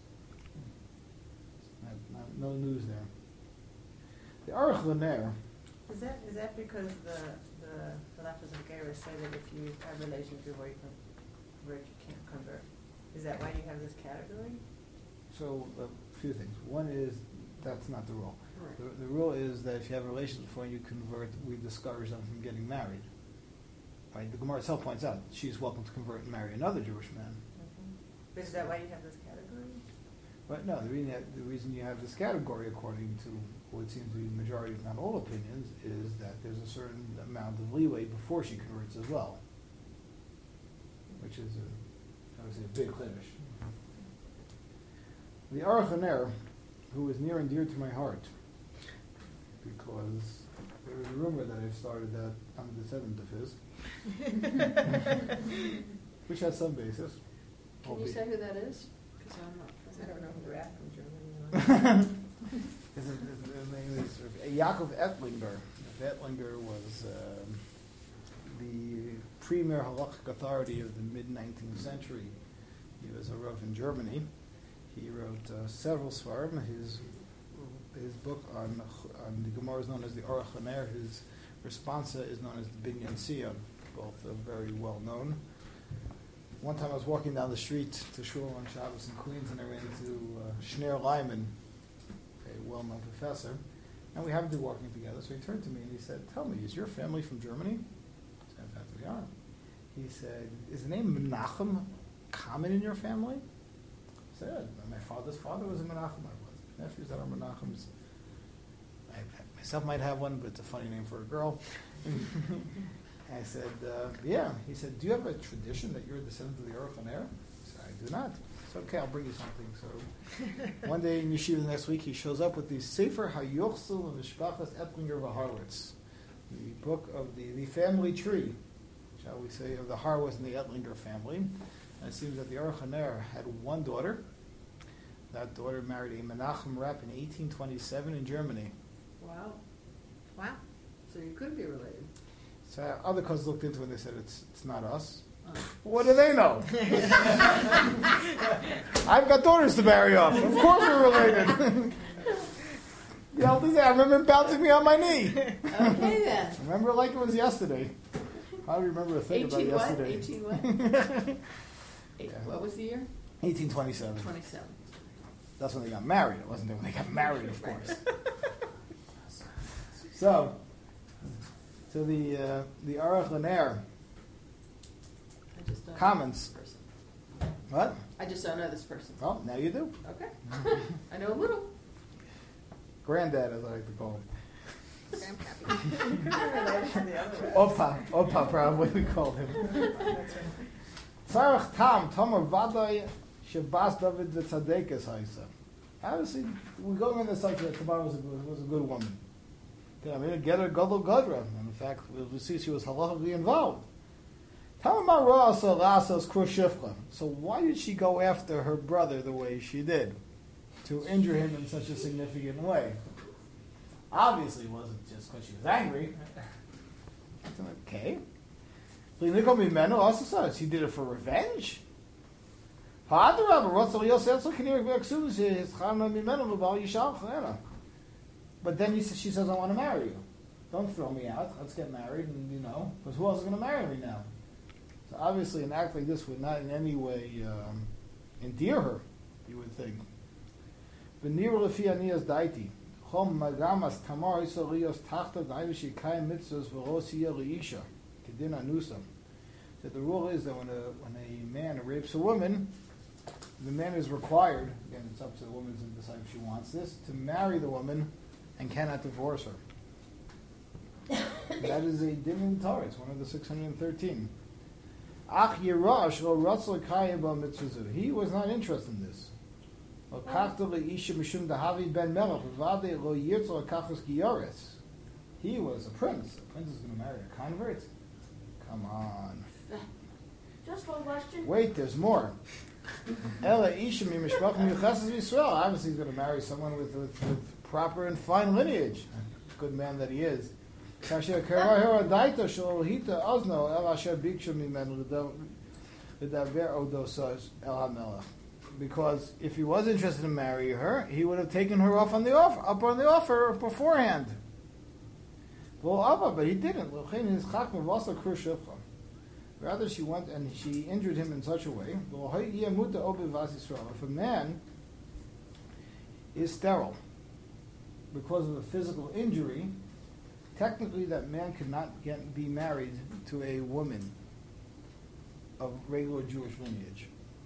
no news there. The Aruch LaNer. Is that because the halachas of Gerus say that if you have relations before you convert, you can't convert? Is that why you have this category? So a few things. One is that's not the rule. Right. The rule is that if you have relations before you convert, we discourage them from getting married. Right? The Gemara itself points out she's welcome to convert and marry another Jewish man. But is that why you have this category? But no, the reason you have this category, according to what seems to be the majority, if not all opinions, is that there's a certain amount of leeway before she converts as well, which is obviously a big chiddush. The Aruch LaNer, who is near and dear to my heart, because there was a rumor that I started that I'm a descendant of his, which has some basis. Can you say who that is? Because I'm not. I don't know who The that rat from Germany. His name is Yaakov Ettlinger. Ettlinger was the premier halachic authority of the mid-19th century. He was a Rav in Germany. He wrote several svarim. His book on the Gemara is known as the Aruch LaNer. His responsa is known as the Binyan Siyah. Both are very well known. One time I was walking down the street to Shul on Shabbos in Queens, and I ran into Shneir Lyman, a well-known professor, and we happened to be walking together. So he turned to me and he said, "Tell me, is your family from Germany?" I said, "In fact, we are." He said, "Is the name Menachem common in your family?" I said, "My father's father was a Menachem. I was nephews that are Menachems. I myself might have one, but it's a funny name for a girl." I said, "Yeah." He said, "Do you have a tradition that you're a descendant of the Aruch LaNer?" I said, "I do not." It's okay, I'll bring you something. So one day in Yeshiva next week, he shows up with the Sefer HaYochsel of Mishpachas Ettlinger v'Harwitz, the book of the family tree, shall we say, of the Harwitz and the Ettlinger family. And it seems that the Aruch LaNer had one daughter. That daughter married a Menachem Rab in 1827 in Germany. Wow. Wow. So you could be related. So other cousins looked into it and they said it's not us. Oh. What do they know? I've got daughters to marry off. Of course we're related. The eldest, I remember him bouncing me on my knee. Okay then. Remember like it was yesterday. I don't remember a thing about 18 what? yesterday. 18 what? Yeah. What was the year? 1827. 27. That's when they got married. It wasn't when they got married, of course. So the Aruch LaNer I just don't comments. know this person. What? I just don't know this person. Well, now you do. Okay. I know a little. Granddad, as I like to call him. Grandpappy. The other way. Opa, probably we called him. Tzarech Tam, Tomer Vadai, Shabas David the Tzadekes Haisa. Obviously, we're going on the subject that Tamar was a good woman. I mean, get her Gadol Gadra. And in fact, we see she was halachically involved. Tamar Ra'asa Lasas Krushifcha. So why did she go after her brother the way she did? To injure him in such a significant way? Obviously, it wasn't just because she was angry. Okay. Also says he did it for revenge. But then she says, I want to marry you. Don't throw me out. Let's get married, and because who else is going to marry me now? So obviously, an act like this would not in any way endear her, you would think. V'nir lefi aniyas daiti. Chom magamas tamar isorios tachta da'ivish yikayim mitzvahs v'ros yeh le'isha. Kedin anusam. That the rule is that when a man rapes a woman, the man is required, again it's up to the woman to decide if she wants this, to marry the woman and cannot divorce her. That is a din in Torah. It's one of the 613. Ach Yerash lo ratzol kayim ba mitzvah. He was not interested in this. Lo kachta le'isha mishum dahavi ben melech v'vadei lo yirtzol kachos giyoris. He was a prince. A prince is going to marry a convert? Come on. Just one question. Wait, there's more. Ela isha mi mishpach miyuchasas Yisrael. Obviously, he's going to marry someone with proper and fine lineage. Good man that he is. Kasher karah daita shalhita ozno el asher bikshu mimen ledaver odosas el hamelach. Because if he was interested in marrying her, he would have taken her up on the offer beforehand. But he didn't. Rather, she went and she injured him in such a way. If a man is sterile because of a physical injury, technically that man could not be married to a woman of regular Jewish lineage.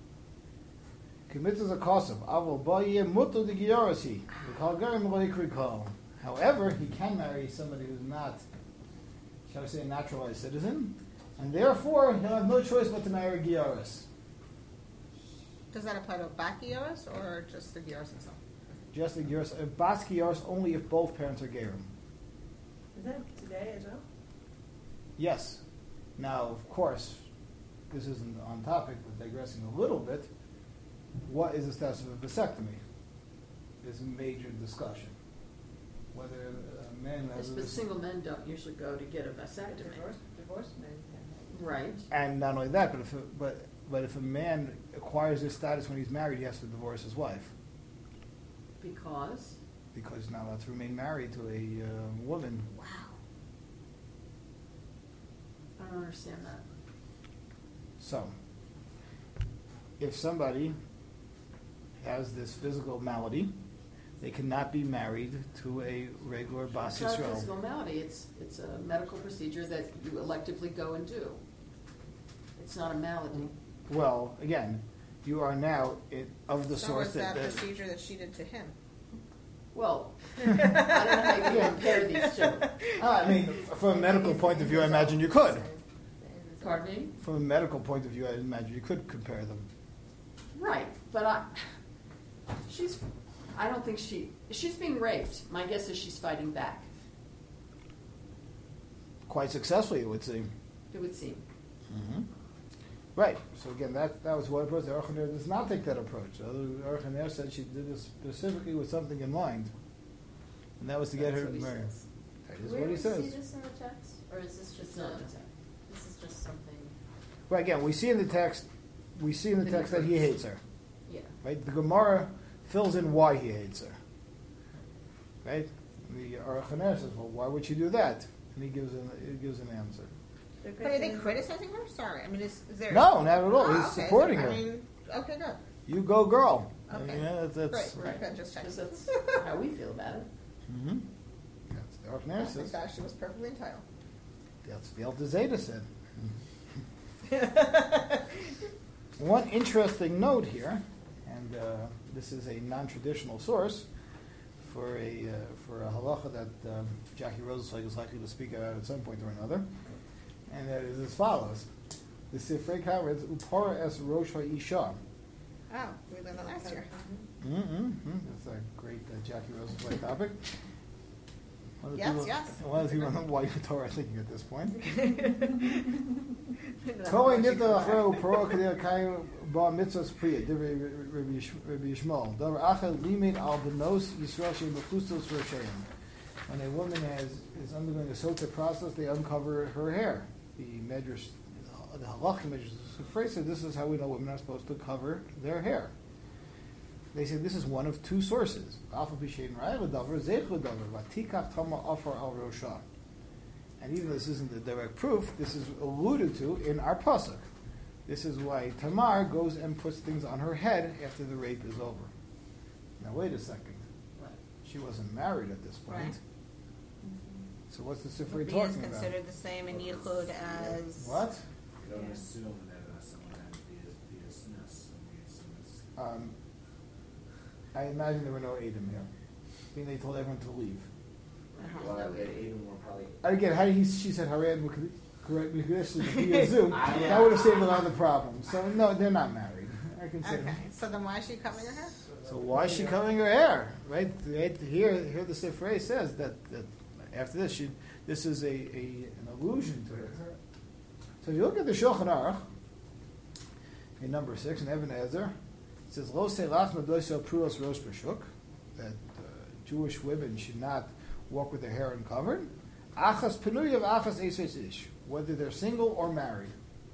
However, he can marry somebody who's not, shall we say, a naturalized citizen, and therefore he'll have no choice but to marry Gioris. Does that apply to Bat Gioris or just the Gioris himself? Just the Gioris. Bas Gioris only if both parents are Gerim. Is that today as well? Yes. Now, of course, this isn't on topic, but digressing a little bit, what is the status of a vasectomy? Is a major discussion. Whether a man has But single men don't usually go to get a vasectomy. Divorce men. Right. and not only that, but if a man acquires this status when he's married, he has to divorce his wife Because? because he's not allowed to remain married to a woman. Wow. I don't understand that. So, if somebody has this physical malady, they cannot be married to a regular Bas It's not a Yisrael. physical malady. It's a medical procedure that you electively go and do. It's not a malady. Well, again, you are now of the So source was that procedure that she did to him? Well, I don't know how you can compare these two. I mean, from a medical point of view, I imagine you could. Pardon me? From a medical point of view, I imagine you could compare them. Right, but I don't think she's being raped. My guess is she's fighting back. Quite successfully, it would seem. It would seem. Mm-hmm. Right. So again, that was one approach. The Aruch LaNer does not take that approach. The Aruch LaNer said she did this specifically with something in mind, and that was to get That's her what he married. says. That is Where what do he we says. see this in the text, or is this just It's not in the text. this is just something? Well, again, we see in the text that he hates her. Yeah. Right? The Gemara fills in why he hates her. Right? The Aruch HaNer says, well, why would she do that? And he gives an answer. But are they criticizing her? Sorry, I mean, is there? No, not at all. Oh, He's okay, supporting so, her. I mean, okay, good. You go, girl. Okay. Yeah, that's Great. Good, just checking. Because that's how we feel about it. Mm-hmm. That's the Aruch HaNer Oh, says. thank gosh, she was perfectly entitled. That's the Alter Zeta said. One interesting note here, and this is a non-traditional source for a halacha that Jackie Rosenzweig is likely to speak about at some point or another, and that is as follows: the Sifrei Kav reads Upara es Rosh Ha'isha. Oh, we learned that last year. That's a great Jackie Rosenzweig topic. Yes, yes. One of the people know why you're Torah thinking at this point. That's Kol why she nitah comes achro back. poro kadei kaim ba mitzvos priya divrei Rabbi Yishmael. Davar achad limit al benos Yisrael shein b'chustos rosheim. When a woman is undergoing a sota process, they uncover her hair. The medrash, the halachic medrash, the phrase said this is how we know women are supposed to cover their hair. They say this is one of two sources. Alpha b'shein ra'ay l'davar zeich l'davar v'tikach tama afar al rosha. And even though this isn't the direct proof, this is alluded to in our pasuk. This is why Tamar goes and puts things on her head after the rape is over. Now wait a second. Right. She wasn't married at this point. Right. So what's the Sifrei Would be talking is about? considered the same in Yichud as What? You don't Yeah. assume that someone had via SNES, and we assume it's. I imagine there were no Edom here. I mean, they told everyone to leave. Well, that Adam were probably. And again, she said Haran correct me via Zoom. That would have saved a lot of the problems. So no, they're not married. I can say. okay. So then why is she covering her hair? So why is she covering her hair? Right here the Sifrei says that after this this is an allusion to it. So if you look at the Shulchan Aruch in number 6 in Eben Ezer, it says Lo selach medoso pruos rosh b'shuk, that Jewish women should not walk with their hair uncovered. Achas penuyav achas eses ish, whether they're single or married.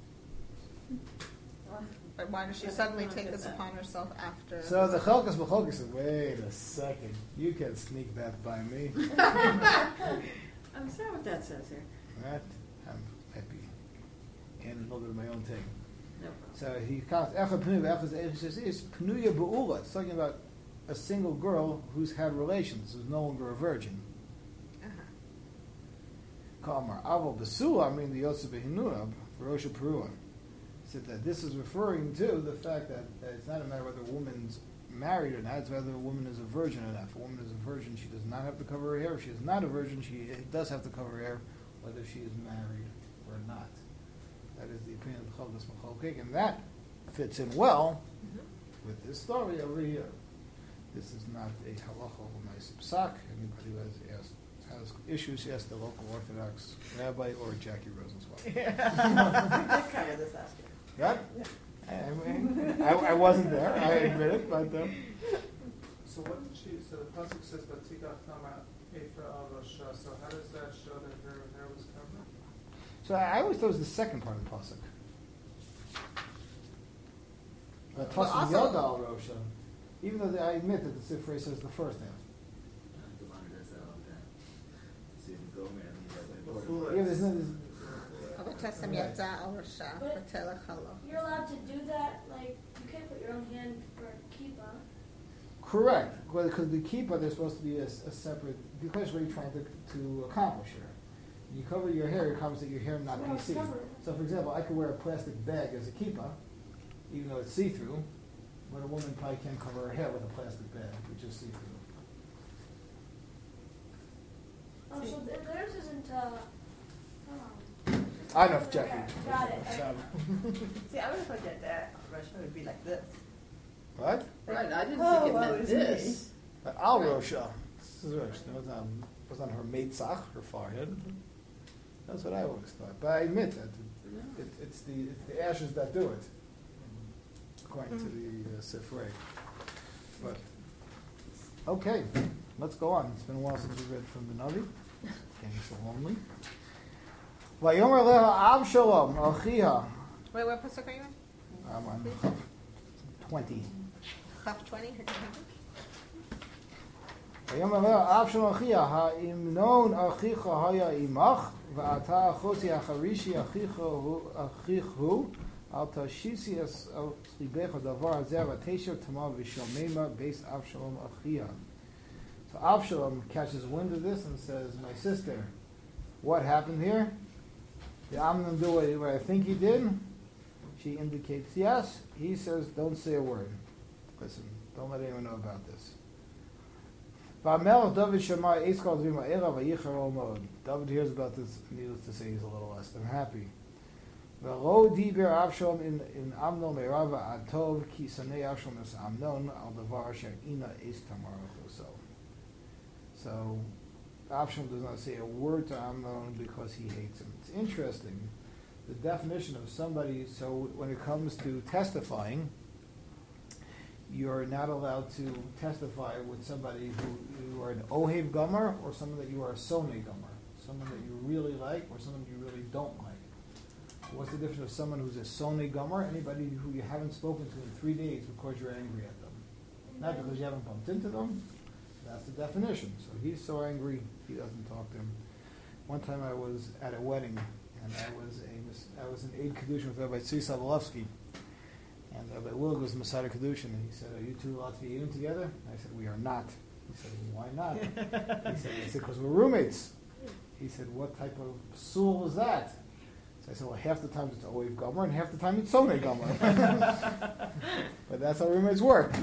But why does she suddenly take this upon herself after? So the Chalkas B'Chalkas said, wait a second, you can sneak that by me. I'm sorry what that says here. Right? I'm happy. And a little bit of my own thing. No So he counts Echad Penuya, Echad Eses is Penuya B'Ula. It's talking about a single girl who's had relations, who's no longer a virgin. Kamar Aval Besula, I mean the Yosef Behinunab, Rosh Perua, said that this is referring to the fact that it's not a matter whether a woman's married or not, it's whether a woman is a virgin or not. If a woman is a virgin, she does not have to cover her hair. If she is not a virgin, she does have to cover her hair, whether she is married or not. That is the opinion of Chalkas Machalkik, and that fits in well with this story over here. This is not a halacha l'maaseh psak. Anybody who has issues, yes, the local Orthodox rabbi or Jackie Rosenzweig. We did cover this last year. Right? I wasn't there, I admit it, but So what did she? So the pasuk says "Vatikach Tamar Ephra al Rosha." So how does that show that her hair was covered? so I always thought it was the second part of the pasuk. Well, Tasim also- Yod al Rosha. Even though I admit that the Sifrei says the first half. Yeah, there's no. Avatasam Yatza al Rasha, Vatela Chalo. You're allowed to do that, like, you can't put your own hand for a kippah. Correct. Well, because the kippah, there's supposed to be a separate. The question what you're trying to accomplish here. You cover your hair, it covers that your hair not Well, be seen. cover it. So, for example, I could wear a plastic bag as a kippah, even though it's see-through, but a woman probably can't cover her hair with a plastic bag, which is see-through. Oh, so theirs isn't, I know, Jackie. Got it. See, I would have thought that Russia would be like this. What? Right, I didn't Oh, think it well, meant it's this. Al Rosha. This is Rosh. It was on her meitzach, her forehead. That's what I always thought. But I admit that it's the ashes that do it, according to the Sifrei. But okay, let's go on. It's been a while since we read from the Navi. Getting so lonely. Vayomer leha Avshalom achiha. Wait, what pasuk are you in? I'm on Chaf 20. Chaf 20? Vayomer leha Avshalom achiha ha'imnon achicha haya imach va'ata achosi acharishi achichu al tashisi al tzlibecha davar hazeh v'tesher tamar v'shomema beis Avshalom achiha. So Avshalom catches wind of this and says, my sister, what happened here? Did Amnon do what I think he did? She indicates yes. He says, don't say a word. Listen, don't let anyone know about this. David hears about this, needless to say, he's a little less than happy. So Avshalom does not say a word to Amnon because he hates him. It's interesting, the definition of somebody, so when it comes to testifying, you're not allowed to testify with somebody who you are an Ohev Gomer or someone that you are a Sonei Gomer, someone that you really like or someone you really don't like. What's the difference of someone who's a Sonei Gomer? Anybody who you haven't spoken to in 3 days because you're angry at them. Not because you haven't bumped into them. That's the definition. So he's so angry, he doesn't talk to him. One time I was at a wedding, and I was an aid Kedushin with Rabbi Tzvi Sabalovsky, and Rabbi Willig was the Masada Kedushin, and he said, are you two allowed to be eating together? I said, we are not. He said, why not? I said, because we're roommates. He said, what type of soul is that? So I said, well, half the time it's Ohev Gomer, and half the time it's Sonei Gomer. But that's how roommates work.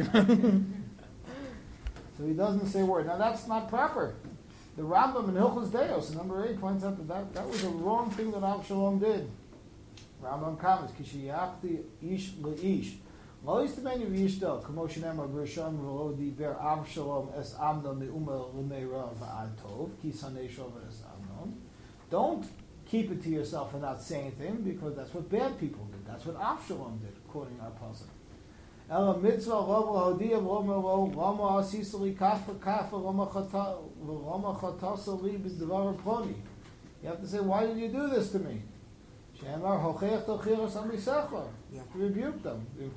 So he doesn't say a word. Now that's not proper. The Rambam in Hilchos Deos, number 8, points out that was a wrong thing that Avshalom did. Rambam comments, Kishiyachti ish le'ish. Lo yistameni v'yishtel, kamo shenemar b'rishon v'lo diber Avshalom es Amnon me'uma l'meira v'ad tov, ki sanei shova es Amnon. Don't keep it to yourself and not say anything, because that's what bad people did. That's what Avshalom did, quoting our pasuk. Ela mitzvah rava hodiya v'omer lo lama asisali kafa kafa lama chatasali b'dvar ploni. You have to say, why did you do this to me? She'emar hocheach tochiras amisecha. You have to rebuke them. The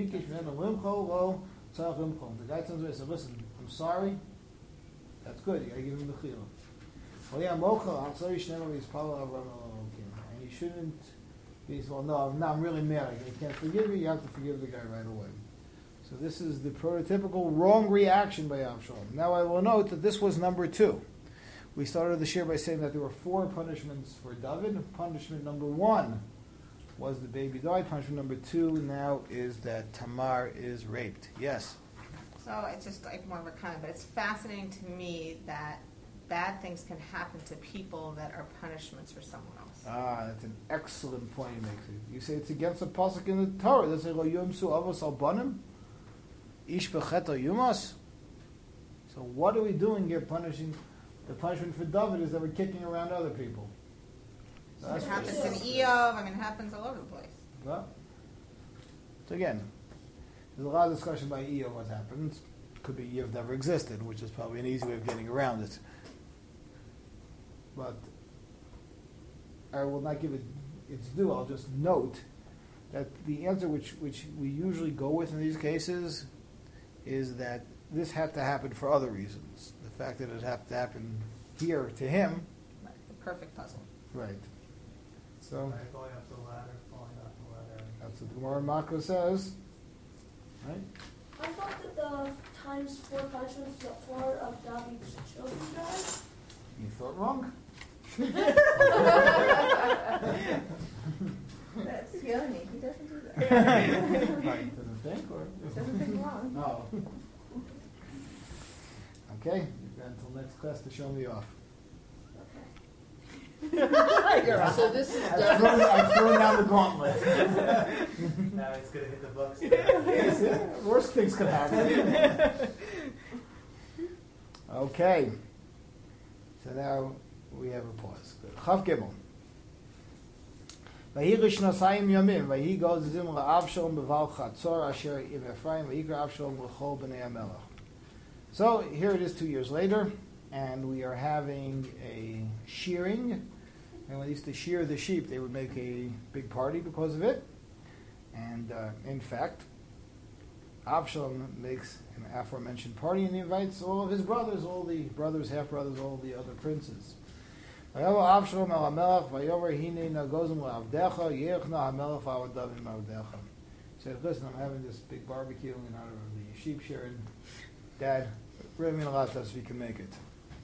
guy turns away and says, listen, I'm sorry. That's good. You got to give him the chiyuv. And you shouldn't be, well, no, I'm really mad. I can't forgive you. You have to forgive the guy right away. So this is the prototypical wrong reaction by Avshalom. Now I will note that this was number 2. We started the shir by saying that there were 4 punishments for David. Punishment number 1 was the baby died. Punishment number 2 now is that Tamar is raped. Yes? So it's just like more of a comment, but it's fascinating to me that bad things can happen to people that are punishments for someone else. Ah, that's an excellent point you make. You say it's against the pasuk in the Torah. They say, "Lo yomsu avos al banim, ish b'chet yumas." So what are we doing here? Punishing the punishment for David is that we're kicking around other people. So It happens in Eov. I mean, it happens all over the place. Well, so again, there's a lot of discussion by Eov what happens. Could be Eov never existed, which is probably an easy way of getting around it. But I will not give it its due. I'll just note that the answer which we usually go with in these cases is that this had to happen for other reasons. The fact that it had to happen here to him. Right, the perfect puzzle. Right. So Going up the ladder, falling off the ladder. that's what the Gemara in Mako says. Right? I thought that the times 4 punishments that 4 of David's children died. You thought wrong. That's Yoni. He doesn't do that. Right, doesn't think or Doesn't think wrong. no. Okay, you've got until next class to show me off. So this is I've thrown down the gauntlet. Now it's going to hit the books. Worst things could happen. Okay. So now we have a pause. Chav Gimel. Vayirish Nasayim Yamim. Vayi goes zim la'Avshalom b'val chatzor asher im Ephraim vayikra Avshalom l'chol b'nei Amelach. So here it is 2 years later. and we are having a shearing. And when they used to shear the sheep, they would make a big party because of it. And in fact, Avshalom makes an aforementioned party and he invites all of his brothers, all the brothers, half-brothers, all the other princes. Avshalom el HaMelech vayomer hinei nagozim la'avdecha yechna HaMelech v'avodavim ma'avdecha. He said, listen, I'm having this big barbecue in honor of the sheep shearing. Dad, bring me a lot so we can make it.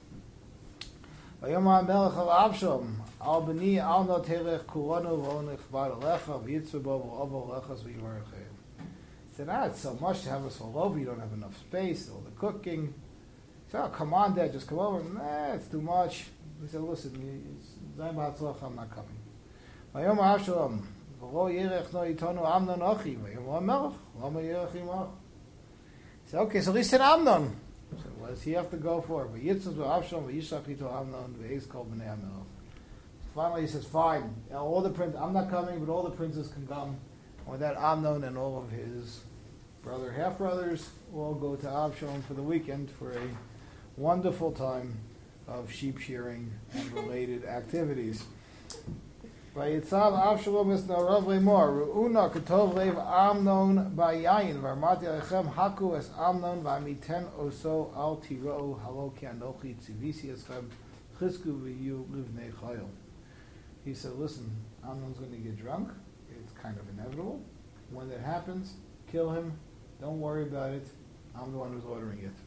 Vayomer HaMelech el Avshalom al b'ni al no telech kulanu v'onech v'ad alecha v'yitzvah bo v'ovo lechas v'yivarechei. He said, it's so much to have us all over. You don't have enough space, all the cooking. He said, come on, Dad, just come over. It's too much. He said, listen, I'm not coming. Vayomer Avshalom v'lo yirech no yitonu Amnon ochi vayomer HaMelech lama yirech imach. He said, okay, so he said Amnon. He said, what does he have to go for? V'yitzvah v'Avshalom v'yishach ito Amnon v'eis kol b'nei HaMelech. Finally, he says, fine. All the princes, I'm not coming, but all the princes can come. And with that, Amnon and all of his half-brothers all go to Avshalom for the weekend for a wonderful time of sheep shearing and related activities. Vayitzav Avshalom es narav lemor Re'una ketov lev Amnon bayayin v'armati alechem haku es Amnon v'amiten oso al tiro halo ki anochi tzivisi eschem chizku v'yu livnei chayil. He said, listen, Amnon's going to get drunk. It's kind of inevitable. When that happens, kill him. Don't worry about it. I'm the one who's ordering it.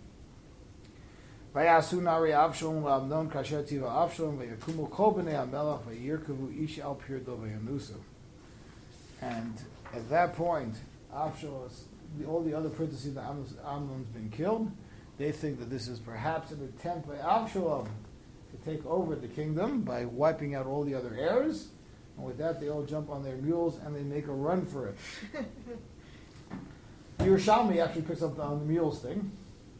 Vayasu nari Avshalom la'Amnon kasher tiva Avshalom vayakumu kol b'nei HaMelech vayirkavu ish al pirdo vayanusu. And at that point, Avshalom, all the other princes see that Amnon's been killed. They think that this is perhaps an attempt by Avshalom to take over the kingdom by wiping out all the other heirs. And with that, they all jump on their mules and they make a run for it. Yerushalmi actually picks up on the mules thing.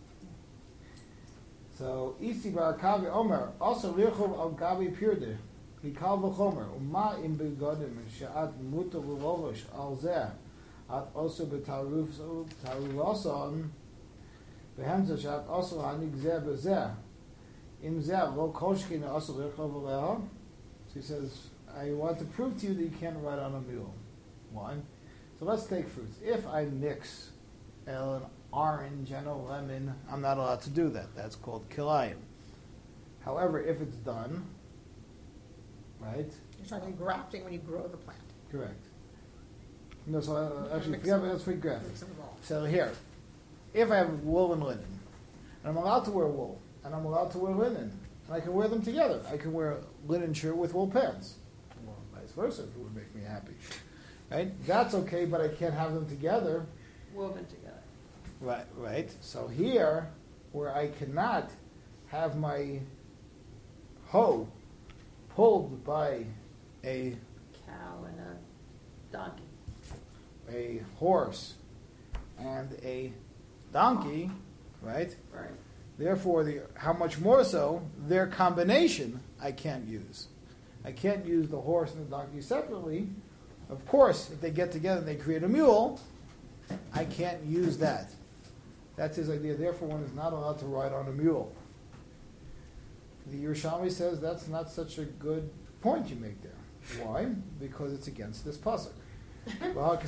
So, Isi bar Kavi Omer, also Lichov al Gabi Pirde, Hikal v'chomer, Uma im begodim, She'at muto v'lovosh al zeh, At also b'taruvason, Behemza she'at also hanig zeh b'zeh, Im zeh lo koshkin also Lichov v'leha. So he says, I want to prove to you that you can't ride on a mule. Why? So let's take fruits. If I mix an orange and a lemon, I'm not allowed to do that. That's called kilayim. However, if it's done, right? You're talking grafting when you grow the plant. Correct. No, so actually, Mix let's read graphic. Mix them all. So here, if I have wool and linen, and I'm allowed to wear wool, and I'm allowed to wear linen, and I can wear them together. I can wear a linen shirt with wool pants. Or vice versa, if it would make me happy. Right? That's okay, but I can't have them together. Woven together. Right. So here, where I cannot have my hoe pulled by a Cow and a donkey. horse and a donkey, right? Right. Therefore, how much more so, their combination I can't use. I can't use the horse and the donkey separately. Of course, if they get together and they create a mule, I can't use that. That's his idea. Therefore, one is not allowed to ride on a mule. The Yerushalmi says that's not such a good point you make there. Why? Because it's against this pasuk. It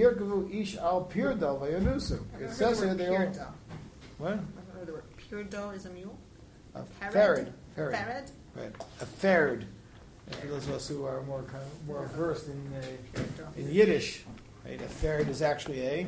says here they all... What? I've heard the word pure dough is a mule. A Fered? ferret. Fered? Right. A ferret. For those of us who are more versed in Yiddish, right? A ferret is actually a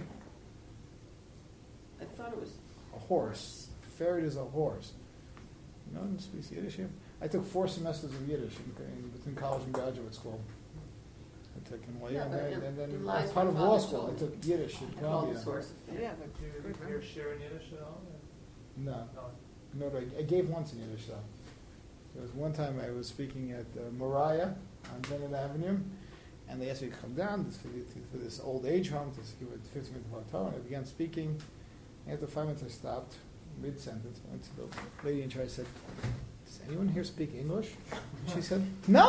I thought it was. horse. A ferret is a horse. No one speaks Yiddish here. I took 4 semesters of Yiddish between college and graduate school. I took and then as part of law school, I took Yiddish in All Columbia. the sources. Yeah. Do you hear sharing Yiddish at all? No. No. No, I gave once in Yiddish though. There was one time I was speaking at Moriah on Bennett Avenue, and they asked me to come down for this old age home to give it 15 minutes of Torah, and I began speaking. After 5 minutes, I stopped mid-sentence. I went to the lady and I said, "Does anyone here speak English?" She said, "No."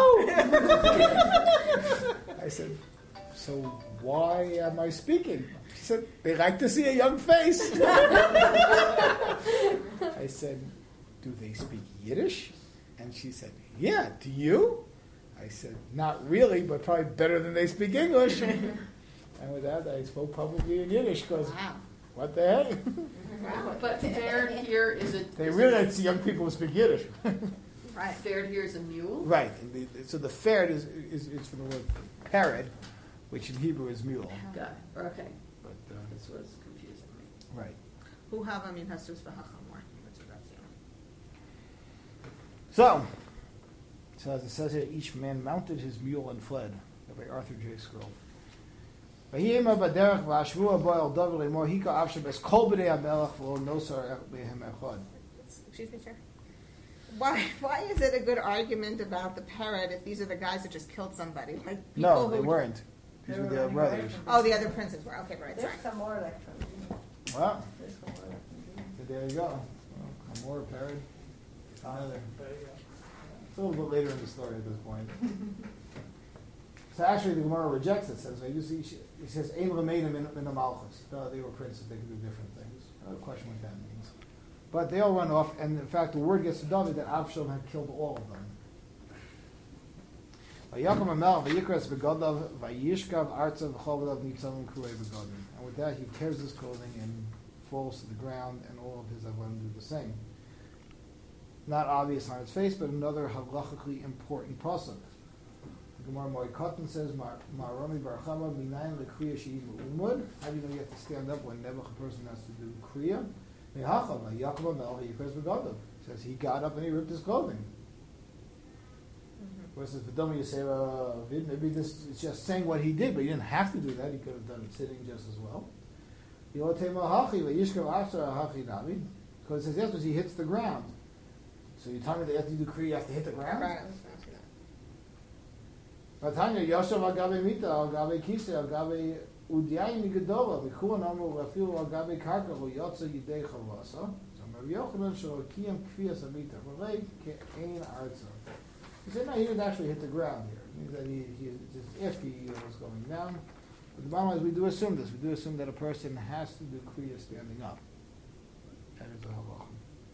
I said, "So why am I speaking?" She said, "They like to see a young face." I said, do they speak Yiddish? And she said, yeah, do you? I said, not really, but probably better than they speak English. And with that, I spoke publicly in Yiddish, because Wow. what the heck? But fair here is a. They really like to see young people who speak Yiddish. Right. Fair here is a mule. Right. And so the fared is from the word pared, which in Hebrew is mule. Got it, okay, But, this was confusing me. right. Who have I mean hasus v'hachamor. That's what that's, So as it says here, each man mounted his mule and fled. By Arthur J. Scroll. Excuse me, sir. Why is it a good argument about the parrot if these are the guys that just killed somebody? Like people No, who they weren't. These They were were the running brothers. away. Oh, the other princes were. Okay, right, sorry. There's some more electrons. Well, There's some more electrons. so there you go. Well, more pared. Another. There you go. It's a little bit later in the story at this point. So actually, the Gemara rejects it. Says it says Ein L'meinim in the Malchus. They were princes. They could do different things. Question what that means. But they all run off, and in fact, the word gets to David that Avshalom had killed all of them. And with that, he tears his clothing and falls to the ground, and all of his Avodim do the same. Not obvious on its face, but another halachically important pasuk. Gemara Moed says, "Ma'arami barachama minayin lekriya she'im umud." How do you know you have to stand up when Nebuch a person has to do kriya? Mehacham Yaakov Melech Yikres Begadav. Says he got up and he ripped his clothing. Versus V'dom Yisera Vid. Maybe this is just saying what he did, but he didn't have to do that. He could have done it sitting just as well. Yote Mahachi V'yishkav Afsar Hachi David. Because it says yes, he hits the ground. So you tell me that after you do kriya, you have to hit the ground. Right, I was going to say that. Vatanya Yoshav Agabe Mita Agabe Kisei Agabe Udiyayin Migadola V'kuan Amru Rafilu Agabe Karka Hu Yotza Yidei Chavasa. So Rabbi Yochanan Shal Kiyam Kfiyas Amita V'lei Ke'ein Arza. He said no, he didn't actually hit the ground here. It means that he just if he was going down. But the bottom line is we do assume this. We do assume that a person has to do kriya standing up. That is a halacha.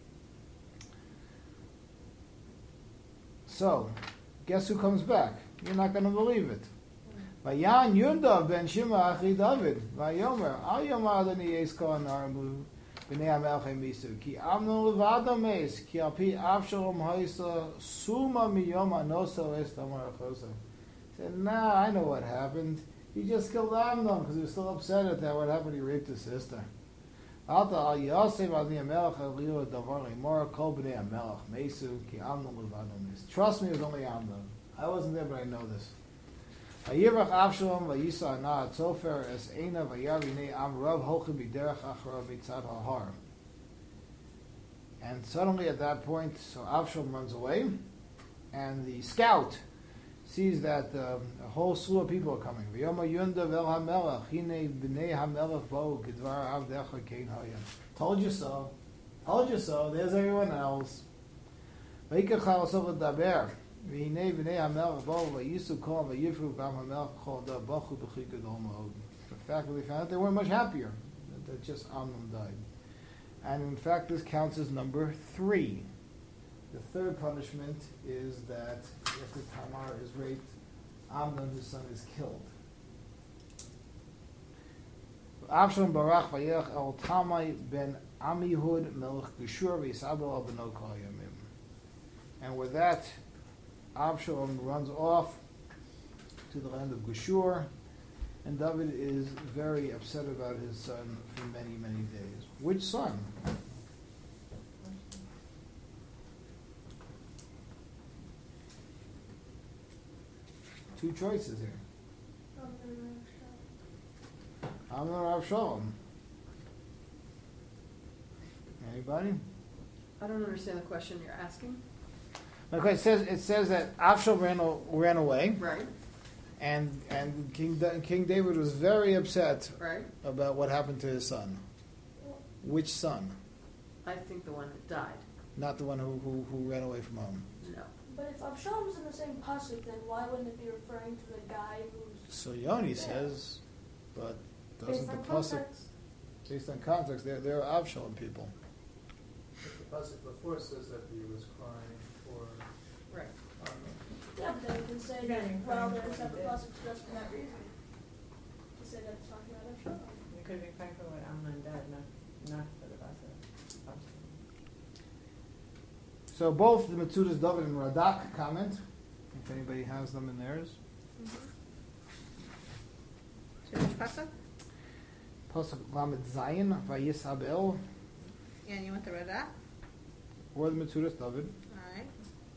So, guess who comes back? You're not going to believe it. Vayan Yundav ben Shima Achi David. Vayomer Al Yomar Adoni Yeskol Naramu B'nei HaMelech Misu Ki Amnon Levado Meis Ki Alpi Avshalom Haisa Suma Miyom Anoso Es Tamar Achosa. Said, nah, I know what happened. He just killed Amnon because he was still upset at that. What happened? He raped his sister. Alta Al Yosef Adoni HaMelech Alio Davar Lemor Kol B'nei HaMelech Misu Ki Amnon Levado Meis. Trust me, it was only Amnon. I wasn't there, but I know this. Vayirach Avshalom vayisa na atzofer es eina vayarine am rav holchem biderach acharav beitzad hahar. And suddenly at that point, so Avshalom runs away, and the scout sees that a whole slew of people are coming. V'yoma yunda vel hamelach hine b'nei hamelach bo gedvar avdecha kein hayam. Told you so. Told you so. There's everyone else. Vayikach ha'asov daber. The fact that they found out they weren't much happier, that just Amnon died. And in fact, this counts as number 3. The third punishment is that after Tamar is raped, Amnon, his son, is killed. Avshalom barach vayelech el Tamai ben Amihud melech Geshur v'yisabel al beno kol yamim. And with that, Avshalom runs off to the land of Geshur, and David is very upset about his son for many, many days. Which son? Two choices here. Amnon or Avshalom? Anybody? I don't understand the question you're asking. Okay, it says that Avshalom ran away, Right, and King David was very upset right. about what happened to his son. Which son? I think the one that died. Not the one who ran away from home. No. But if Avshalom's in the same pasuk, then why wouldn't it be referring to the guy who's So Yoni says, but doesn't based the on pasuk context? based on context? They're Avshalom people. pasuk before says that he was crying for. Right. Yeah, but then you can say that, well, there's a separate pasuk just for that reason. To say that it's talking about Absalom. You could be crying for what Amnon died, not for the Basa. So both the Metzudas David and Radak comment, if anybody has them in theirs. So which pasuk? Pasuk Lamed Zayin, Vayis Abel, Yeah, and you want the Radah? or the Metzudas David. Alright.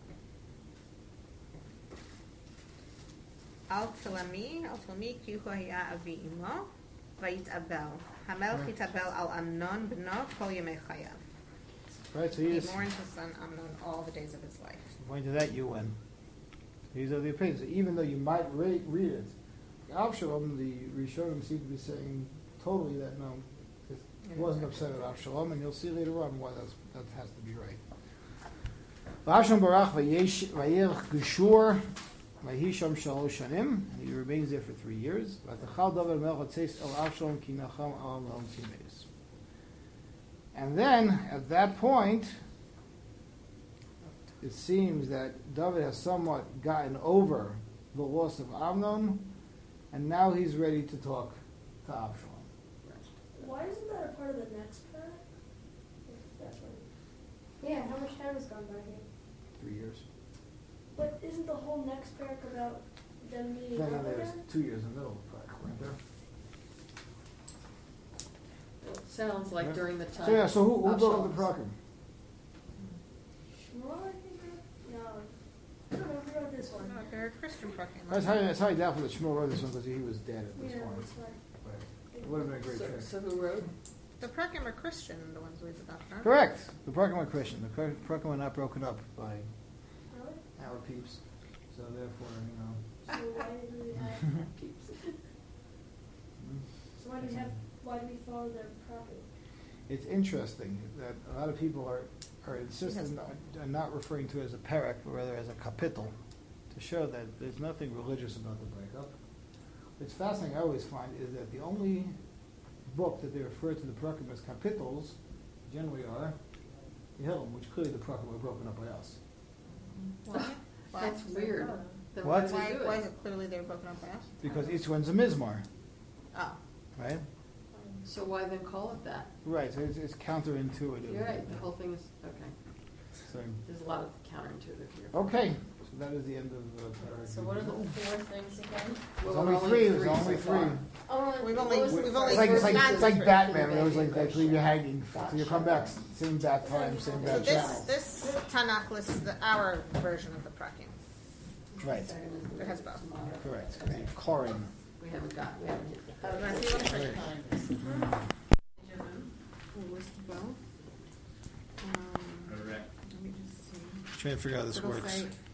Al Tilami, כי הוא היה אבי אמו, ויתאבל. המלך יתאבל על אמנון בנו כל ימי חייו. Right, so He he is mourned his son Amnon all the days of his life. going to that UN. These are the opinions. Even though you might read it, Avshalom, the Rishonim seem to be saying totally that no, it wasn't upset at Avshalom, and you'll see later on why that has to be right. Avshalom barach vayelch geshur vayisham shalosh shanim. He remains there for 3 years. Vatachal David melech tzeis el Avshalom ki nacham al Amnon timeis. And then, at that point, it seems that David has somewhat gotten over the loss of Amnon, and now he's ready to talk to Absalom. Why isn't that a part of the next parak? That's right. Yeah, how much time has gone by here? 3 years. But isn't the whole next parak about them meeting Then up there's again? 2 years in the middle, weren't there? It sounds like during the time. So yeah, so who built Absalom's- the Prakim? Shmuel, I think. No, I don't know. Who wrote this one? No, they're a Christian proclamation. That's how I doubtful that Shmuel wrote this one because he was dead at this Yeah, point. that's right. But it would have been a great So, trick. so who wrote? The Prakim are Christian, the ones we've adopted. aren't they? Correct. The Prakim are Christian. The Prakim were not broken up by Really? our peeps. So therefore, So why did we have keeps? So why do we follow their prophet? it's interesting that a lot of people are insistent on not referring to it as a parak, but rather as a kapitel, to show that there's nothing religious about the breakup. What's fascinating, I always find, is that the only book that they refer to the prakim as kapitals generally are Tehillim, which clearly the prakim were broken up by us. Why? Why? That's weird. Then What? why do they do Why it? is it clearly they're broken up by us? Because each one's a mizmar, Oh. right? So why then call it that? Right, so it's counterintuitive. You're right, the whole thing is, okay. So, There's a lot of counterintuitive here. okay, so that is the end of parak. So what are the 4 things again? There's Well, only we're three. There's so only far. three. Oh, We've only- It's we've only- like, not it's like different. Batman. We always like leave you hanging. So you come back, same bat time, same So bat channel. this Tanakh lists our version of the Prakim. Right, It has both. correct. Korin. We haven't hit the. Nancy, you want to Right. Where's the bow? Correct. Let me just see. Trying to figure out how this It'll works. say